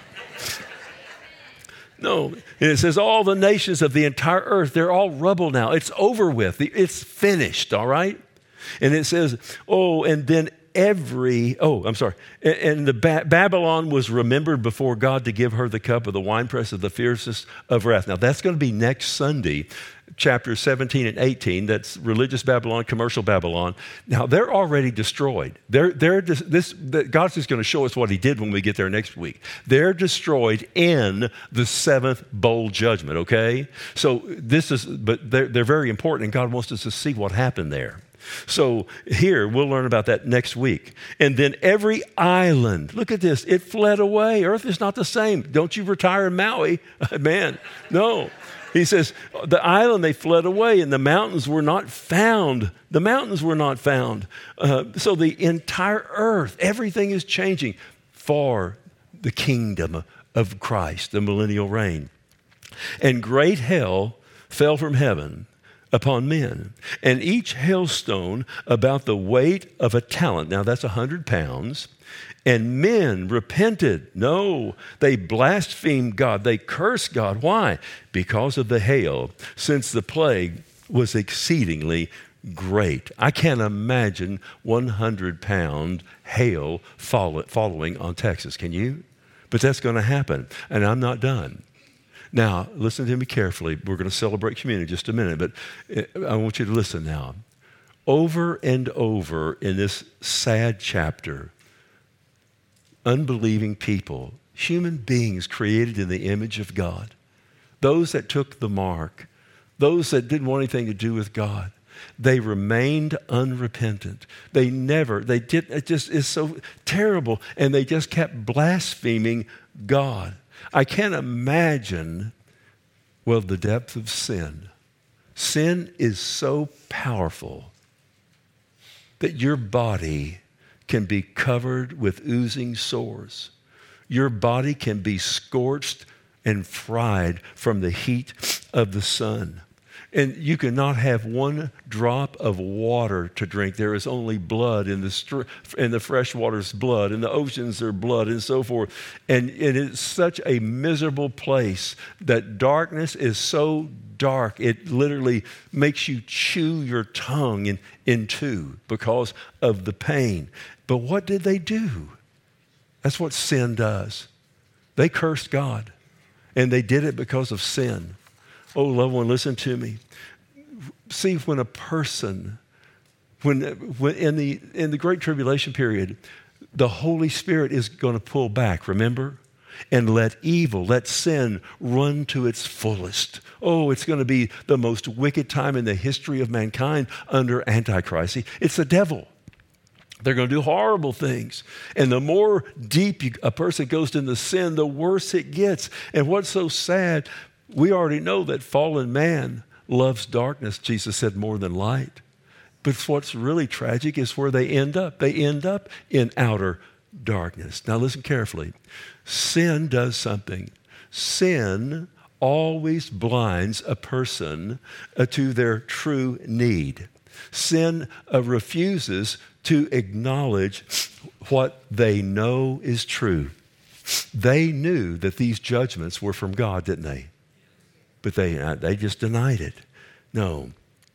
No. And it says all the nations of the entire earth, they're all rubble now. It's over with. It's finished, all right? And it says, oh, and then every, oh, I'm sorry. And, and the ba- Babylon was remembered before God to give her the cup of the winepress of the fiercest of wrath. Now, that's going to be next Sunday, chapters seventeen and eighteen. That's religious Babylon, commercial Babylon. Now, they're already destroyed. They're, they're this, God's just going to show us what he did when we get there next week. They're destroyed in the seventh bowl judgment, okay? So this is, but they're, they're very important, and God wants us to see what happened there. So here, we'll learn about that next week. And then every island, look at this, it fled away. Earth is not the same. Don't you retire in Maui? Man, no. He says, the island, they fled away, and the mountains were not found. The mountains were not found. Uh, so the entire earth, everything is changing for the kingdom of Christ, the millennial reign. And great hail fell from heaven upon men, and each hailstone about the weight of a talent. Now that's a hundred pounds. And men repented. No, they blasphemed God. They cursed God. Why? Because of the hail, since the plague was exceedingly great. I can't imagine one hundred pound hail follow, following on Texas. Can you? But that's going to happen. And I'm not done. Now, listen to me carefully. We're going to celebrate communion in just a minute, but I want you to listen now. Over and over in this sad chapter, unbelieving people, human beings created in the image of God, those that took the mark, those that didn't want anything to do with God, they remained unrepentant. They never, they did, it just is so terrible, and they just kept blaspheming God. I can't imagine, well, the depth of sin. Sin is so powerful that your body can be covered with oozing sores. Your body can be scorched and fried from the heat of the sun. And you cannot have one drop of water to drink. There is only blood in the str- in the fresh water's blood, in the oceans are blood, and so forth. And it is such a miserable place that darkness is so dark, it literally makes you chew your tongue in, in two because of the pain. But what did they do? That's what sin does. They cursed God, and they did it because of sin. Oh, loved one, listen to me. See, when a person, when, when in the in the Great Tribulation period, the Holy Spirit is going to pull back, remember? And let evil, let sin run to its fullest. Oh, it's going to be the most wicked time in the history of mankind under Antichrist. See, it's the devil. They're going to do horrible things. And the more deep you, a person goes into sin, the worse it gets. And what's so sad, we already know that fallen man loves darkness, Jesus said, more than light. But what's really tragic is where they end up. They end up in outer darkness. Now listen carefully. Sin does something. Sin always blinds a person uh, to their true need. Sin uh, refuses to acknowledge what they know is true. They knew that these judgments were from God, didn't they? But they, uh, they just denied it. No.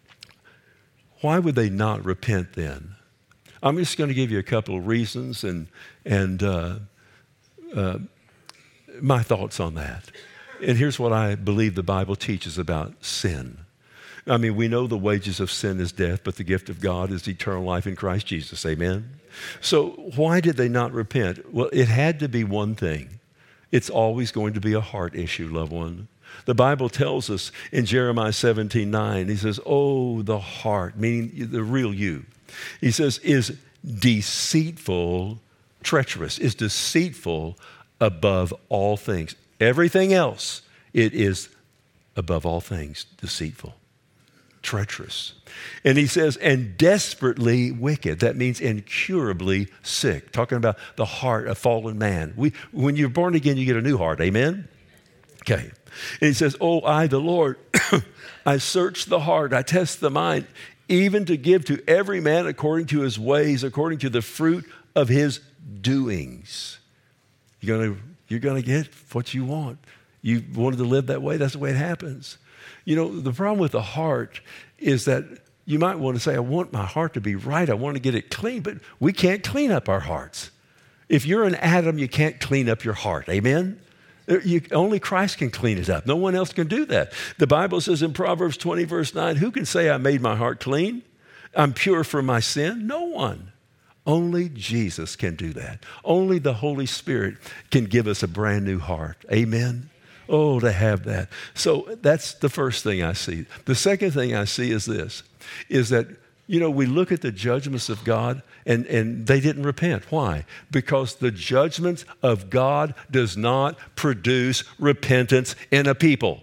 Why would they not repent then? I'm just going to give you a couple of reasons and, and uh, uh, my thoughts on that. And here's what I believe the Bible teaches about sin. I mean, we know the wages of sin is death, but the gift of God is eternal life in Christ Jesus. Amen? So why did they not repent? Well, it had to be one thing. It's always going to be a heart issue, loved one. The Bible tells us in Jeremiah seventeen nine, he says, oh, the heart, meaning the real you. He says, is deceitful, treacherous, is deceitful above all things. Everything else, it is above all things deceitful, treacherous. And he says, and desperately wicked. That means incurably sick. Talking about the heart of fallen man. We, when you're born again, you get a new heart. Amen? Okay. And he says, oh, I, the Lord, I search the heart, I test the mind, even to give to every man according to his ways, according to the fruit of his doings. You're going to, you're going to get what you want. You wanted to live that way, that's the way it happens. You know, the problem with the heart is that you might want to say, I want my heart to be right, I want to get it clean, but we can't clean up our hearts. If you're an Adam, you can't clean up your heart. Amen? You, only Christ can clean it up. No one else can do that. The Bible says in Proverbs twenty, verse nine, who can say I made my heart clean? I'm pure from my sin? No one. Only Jesus can do that. Only the Holy Spirit can give us a brand new heart. Amen? Oh, to have that. So that's the first thing I see. The second thing I see is this, is that, you know, we look at the judgments of God and, and they didn't repent. Why? Because the judgments of God does not produce repentance in a people.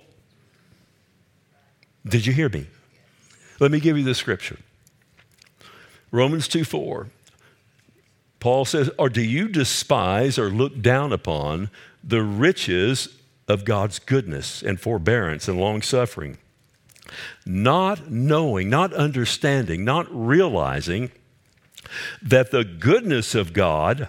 Did you hear me? Let me give you the scripture. Romans two four. Paul says, or do you despise or look down upon the riches of God's goodness and forbearance and long-suffering, not knowing, not understanding, not realizing that the goodness of God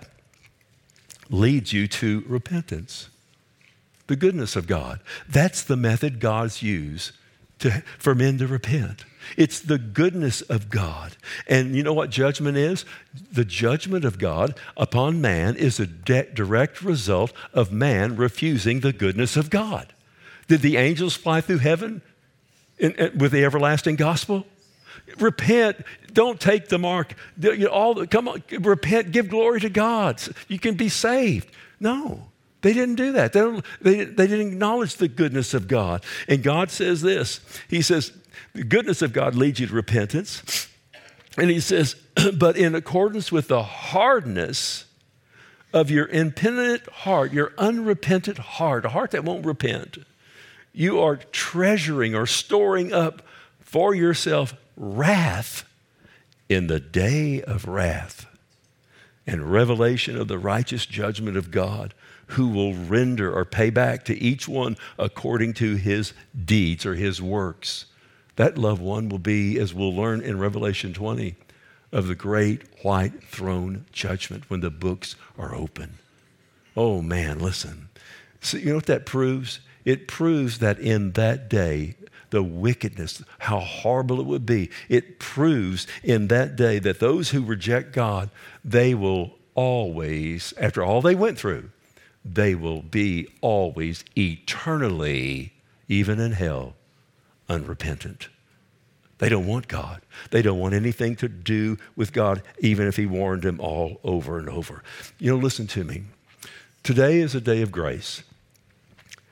leads you to repentance? The goodness of God. That's the method God's used to, for men to repent. It's the goodness of God. And you know what judgment is? The judgment of God upon man is a de- direct result of man refusing the goodness of God. Did the angels fly through heaven in, in, with the everlasting gospel? Repent. Don't take the mark. You know, all, come on, repent. Give glory to God. You can be saved. No. They didn't do that. They, don't, they, they didn't acknowledge the goodness of God. And God says this. He says, the goodness of God leads you to repentance. And he says, but in accordance with the hardness of your impenitent heart, your unrepentant heart, a heart that won't repent, you are treasuring or storing up for yourself wrath in the day of wrath and revelation of the righteous judgment of God, who will render or pay back to each one according to his deeds or his works. That, loved one, will be, as we'll learn in Revelation twenty, of the great white throne judgment when the books are open. Oh, man, listen. So you know what that proves? It proves that in that day, the wickedness, how horrible it would be. It proves in that day that those who reject God, they will always, after all they went through, they will be always eternally, even in hell, unrepentant. They don't want God. They don't want anything to do with God, even if he warned them all over and over. You know, listen to me. Today is a day of grace.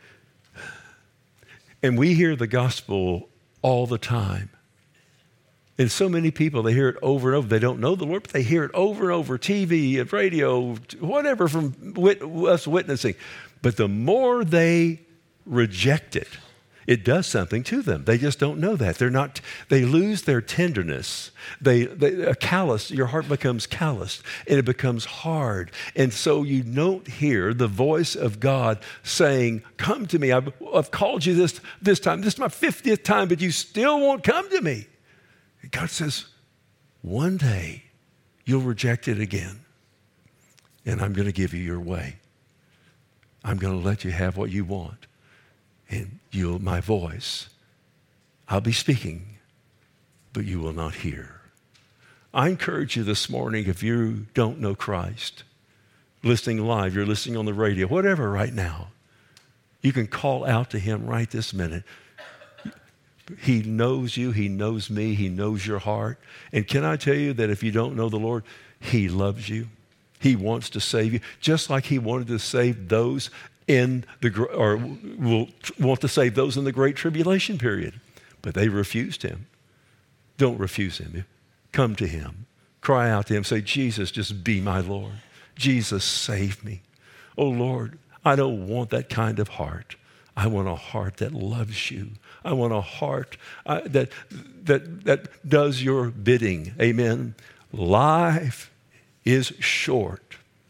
And we hear the gospel all the time. And so many people, they hear it over and over. They don't know the Lord, but they hear it over and over, T V, radio, whatever, from wit- us witnessing. But the more they reject it, it does something to them. They just don't know that. They're not, they lose their tenderness. They, they a callous, your heart becomes calloused and it becomes hard. And so you don't hear the voice of God saying, come to me. I've, I've called you this, this time. This is my fiftieth time, but you still won't come to me. And God says, one day you'll reject it again. And I'm going to give you your way. I'm going to let you have what you want. And you'll, my voice, I'll be speaking, but you will not hear. I encourage you this morning, if you don't know Christ, listening live, you're listening on the radio, whatever right now, you can call out to him right this minute. He knows you. He knows me. He knows your heart. And can I tell you that if you don't know the Lord, he loves you. He wants to save you, just like he wanted to save those in the, or will want to save those in the Great Tribulation period. But they refused him. Don't refuse him. Come to him. Cry out to him. Say, Jesus, just be my Lord. Jesus, save me. Oh, Lord, I don't want that kind of heart. I want a heart that loves you. I want a heart uh, that, that, that does your bidding. Amen. Life is short.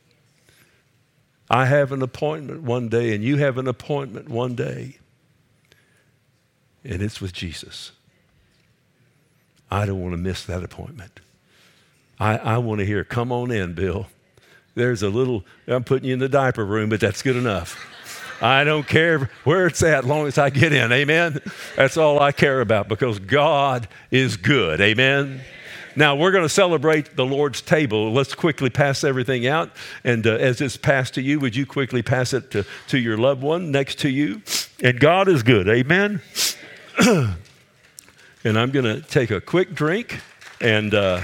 I have an appointment one day, and you have an appointment one day, and it's with Jesus. I don't want to miss that appointment. I, I want to hear, come on in, Bill. There's a little, I'm putting you in the diaper room, but that's good enough. I don't care where it's at as long as I get in. Amen? That's all I care about, because God is good. Amen? Now, we're going to celebrate the Lord's table. Let's quickly pass everything out. And uh, as it's passed to you, would you quickly pass it to, to your loved one next to you? And God is good. Amen? And I'm going to take a quick drink. And uh,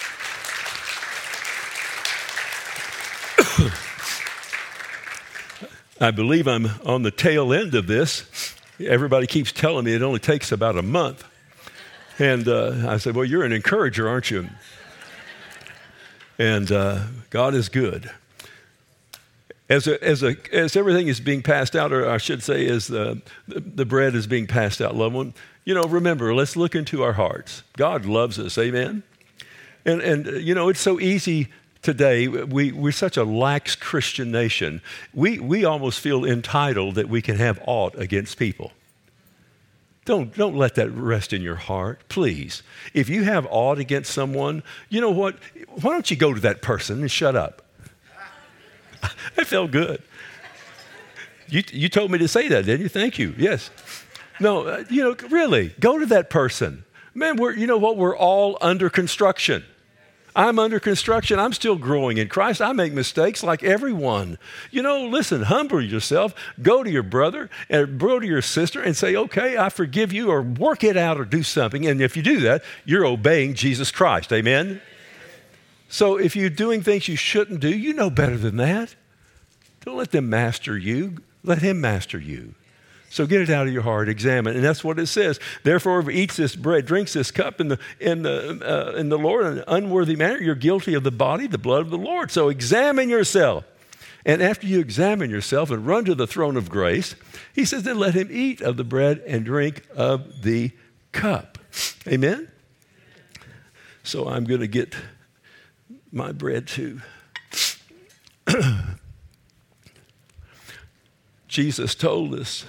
I believe I'm on the tail end of this. Everybody keeps telling me it only takes about a month. And uh, I said, well, you're an encourager, aren't you? And uh, God is good. As a, as a, as everything is being passed out, or I should say, as the, the, the bread is being passed out, loved one, you know, remember, let's look into our hearts. God loves us, amen? And, and you know, it's so easy today. We, we're such a lax Christian nation. We, we almost feel entitled that we can have aught against people. Don't, don't let that rest in your heart, please. If you have aught against someone, you know what? Why don't you go to that person and shut up? I felt good. You, you told me to say that, didn't you? Thank you. Yes. No, uh, you know, really, go to that person. Man, we're, you know what? We're all under construction. I'm under construction. I'm still growing in Christ. I make mistakes like everyone. You know, listen, humble yourself. Go to your brother and go to your sister and say, okay, I forgive you, or work it out or do something. And if you do that, you're obeying Jesus Christ. Amen? So if you're doing things you shouldn't do, you know better than that. Don't let them master you. Let him master you. So get it out of your heart, examine. And that's what it says. Therefore, if eats this bread, drinks this cup in the, in the, uh, in the Lord in an unworthy manner, you're guilty of the body, the blood of the Lord. So examine yourself. And after you examine yourself and run to the throne of grace, he says, then let him eat of the bread and drink of the cup. Amen? So I'm going to get my bread too. Jesus told us,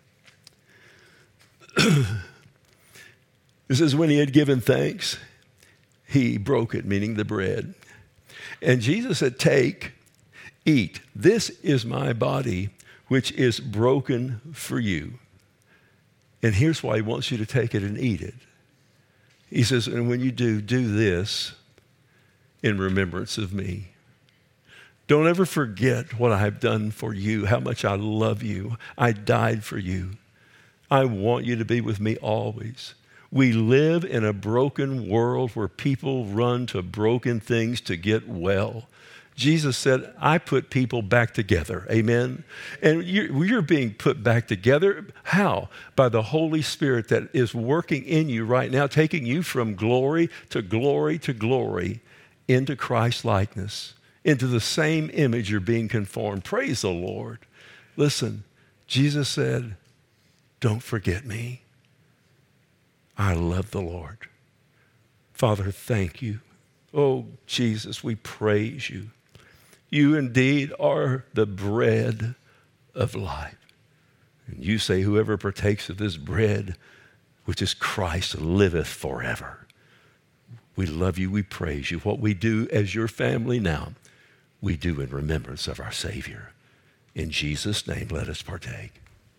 it says, when he had given thanks, he broke it, meaning the bread. And Jesus said, take, eat. This is my body, which is broken for you. And here's why he wants you to take it and eat it. He says, and when you do, do this in remembrance of me. Don't ever forget what I've done for you, how much I love you. I died for you. I want you to be with me always. We live in a broken world where people run to broken things to get well. Jesus said, I put people back together. Amen? And you're, you're being put back together. How? By the Holy Spirit that is working in you right now, taking you from glory to glory to glory into Christ's likeness, into the same image you're being conformed. Praise the Lord. Listen, Jesus said, don't forget me. I love the Lord. Father, thank you. Oh, Jesus, we praise you. You indeed are the bread of life. And you say, whoever partakes of this bread, which is Christ, liveth forever. We love you. We praise you. What we do as your family now, we do in remembrance of our Savior. In Jesus' name, let us partake.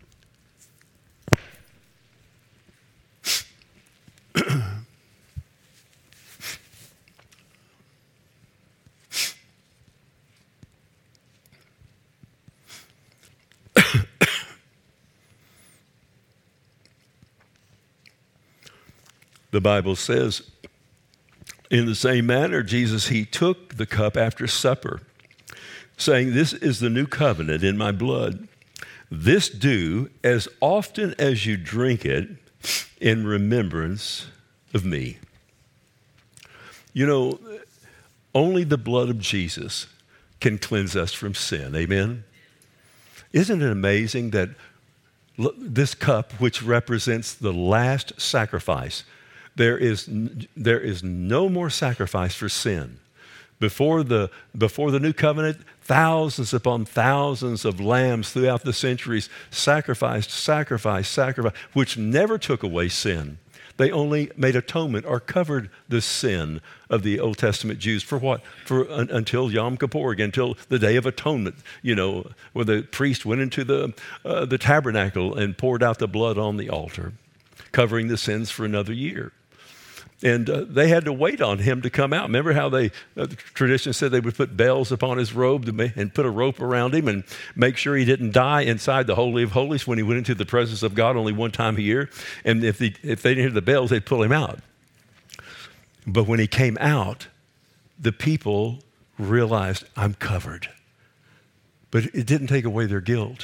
The Bible says, in the same manner, Jesus, he took the cup after supper, saying, this is the new covenant in my blood. This do as often as you drink it in remembrance of me. You know, only the blood of Jesus can cleanse us from sin. Amen? Isn't it amazing that this cup, which represents the last sacrifice, there is, there is no more sacrifice for sin. Before the, before the new covenant, thousands upon thousands of lambs throughout the centuries sacrificed, sacrificed, sacrificed, which never took away sin. They only made atonement or covered the sin of the Old Testament Jews for what? For un, until Yom Kippur, again, until the Day of Atonement, you know, where the priest went into the, uh, the tabernacle and poured out the blood on the altar, covering the sins for another year. And uh, they had to wait on him to come out. Remember how they, uh, the tradition said they would put bells upon his robe to ma- and put a rope around him and make sure he didn't die inside the Holy of Holies when he went into the presence of God only one time a year. And if, the, if they didn't hear the bells, they'd pull him out. But when he came out, the people realized, I'm covered. But it didn't take away their guilt.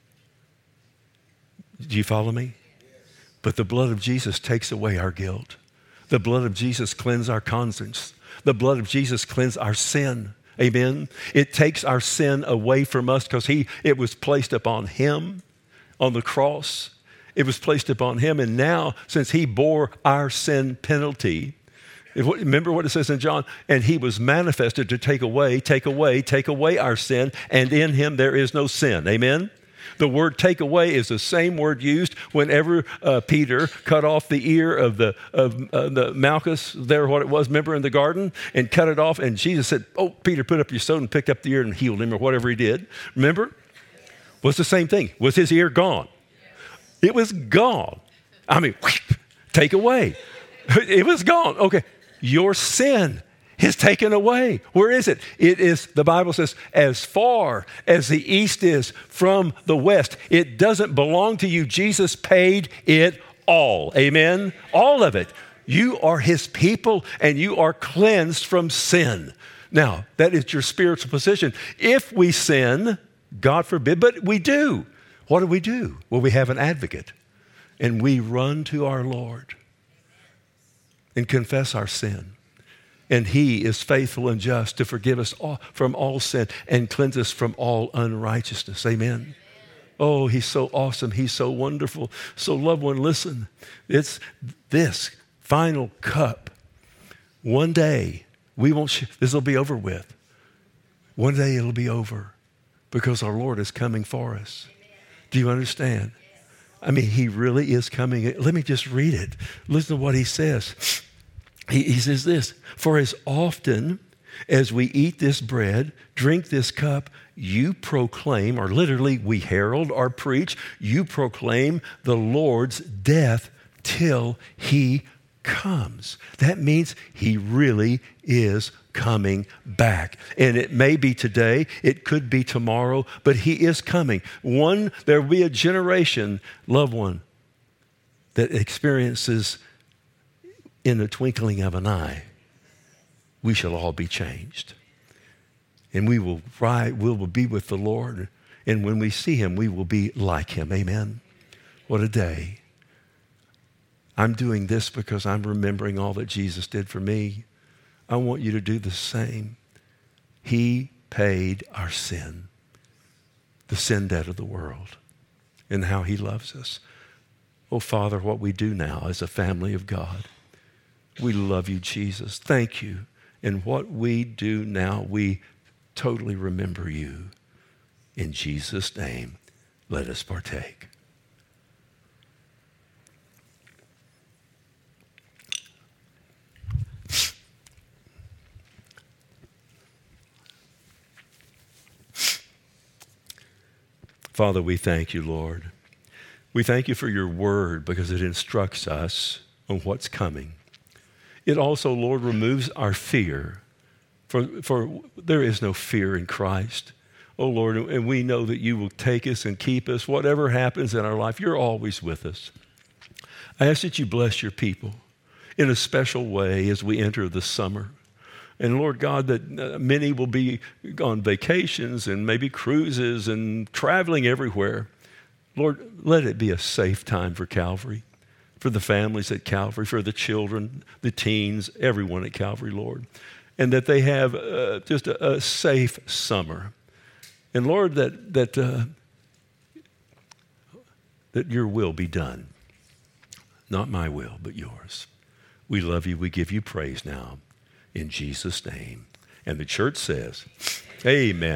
Do you follow me? But the blood of Jesus takes away our guilt. The blood of Jesus cleanses our conscience. The blood of Jesus cleanses our sin. Amen? It takes our sin away from us because he, it was placed upon him on the cross. It was placed upon him. And now, since he bore our sin penalty, remember what it says in John? And he was manifested to take away, take away, take away our sin. And in him there is no sin. Amen? The word take away is the same word used whenever uh, Peter cut off the ear of the of uh, the Malchus, there what it was, remember in the garden, and cut it off. And Jesus said, oh, Peter, put up your stone and picked up the ear and healed him or whatever he did. Remember? Was the same thing. Was his ear gone? It was gone. I mean, take away. It was gone. Okay. Your sin is taken away. Where is it? It is, the Bible says, as far as the east is from the west. It doesn't belong to you. Jesus paid it all. Amen? All of it. You are his people and you are cleansed from sin. Now, that is your spiritual position. If we sin, God forbid, but we do. What do we do? Well, we have an advocate and we run to our Lord and confess our sin. And he is faithful and just to forgive us all, from all sin and cleanse us from all unrighteousness. Amen. Oh, he's so awesome. He's so wonderful. So loved one, listen, it's this final cup. One day, we won't, sh- this will be over with. One day it'll be over because our Lord is coming for us. Do you understand? I mean, he really is coming. Let me just read it. Listen to what he says. He, he says this, for as often as we eat this bread, drink this cup, you proclaim, or literally we herald or preach, you proclaim the Lord's death till he comes. That means he really is coming back. And it may be today, it could be tomorrow, but he is coming. One, there will be a generation, loved one, that experiences in the twinkling of an eye, we shall all be changed. And we will ride, we will be with the Lord. And when we see him, we will be like him. Amen. What a day. I'm doing this because I'm remembering all that Jesus did for me. I want you to do the same. He paid our sin, the sin debt of the world, and how he loves us. Oh, Father, what we do now as a family of God, we love you, Jesus. Thank you. And what we do now, we totally remember you. In Jesus' name, let us partake. Father, we thank you, Lord. We thank you for your word because it instructs us on what's coming. It also, Lord, removes our fear, for, for there is no fear in Christ. Oh, Lord, and we know that you will take us and keep us. Whatever happens in our life, you're always with us. I ask that you bless your people in a special way as we enter the summer. And Lord God, that many will be on vacations and maybe cruises and traveling everywhere. Lord, let it be a safe time for Calvary, for the families at Calvary, for the children, the teens, everyone at Calvary, Lord. And that they have uh, just a, a safe summer. And Lord, that, that, uh, that your will be done. Not my will, but yours. We love you. We give you praise now. In Jesus' name. And the church says, amen.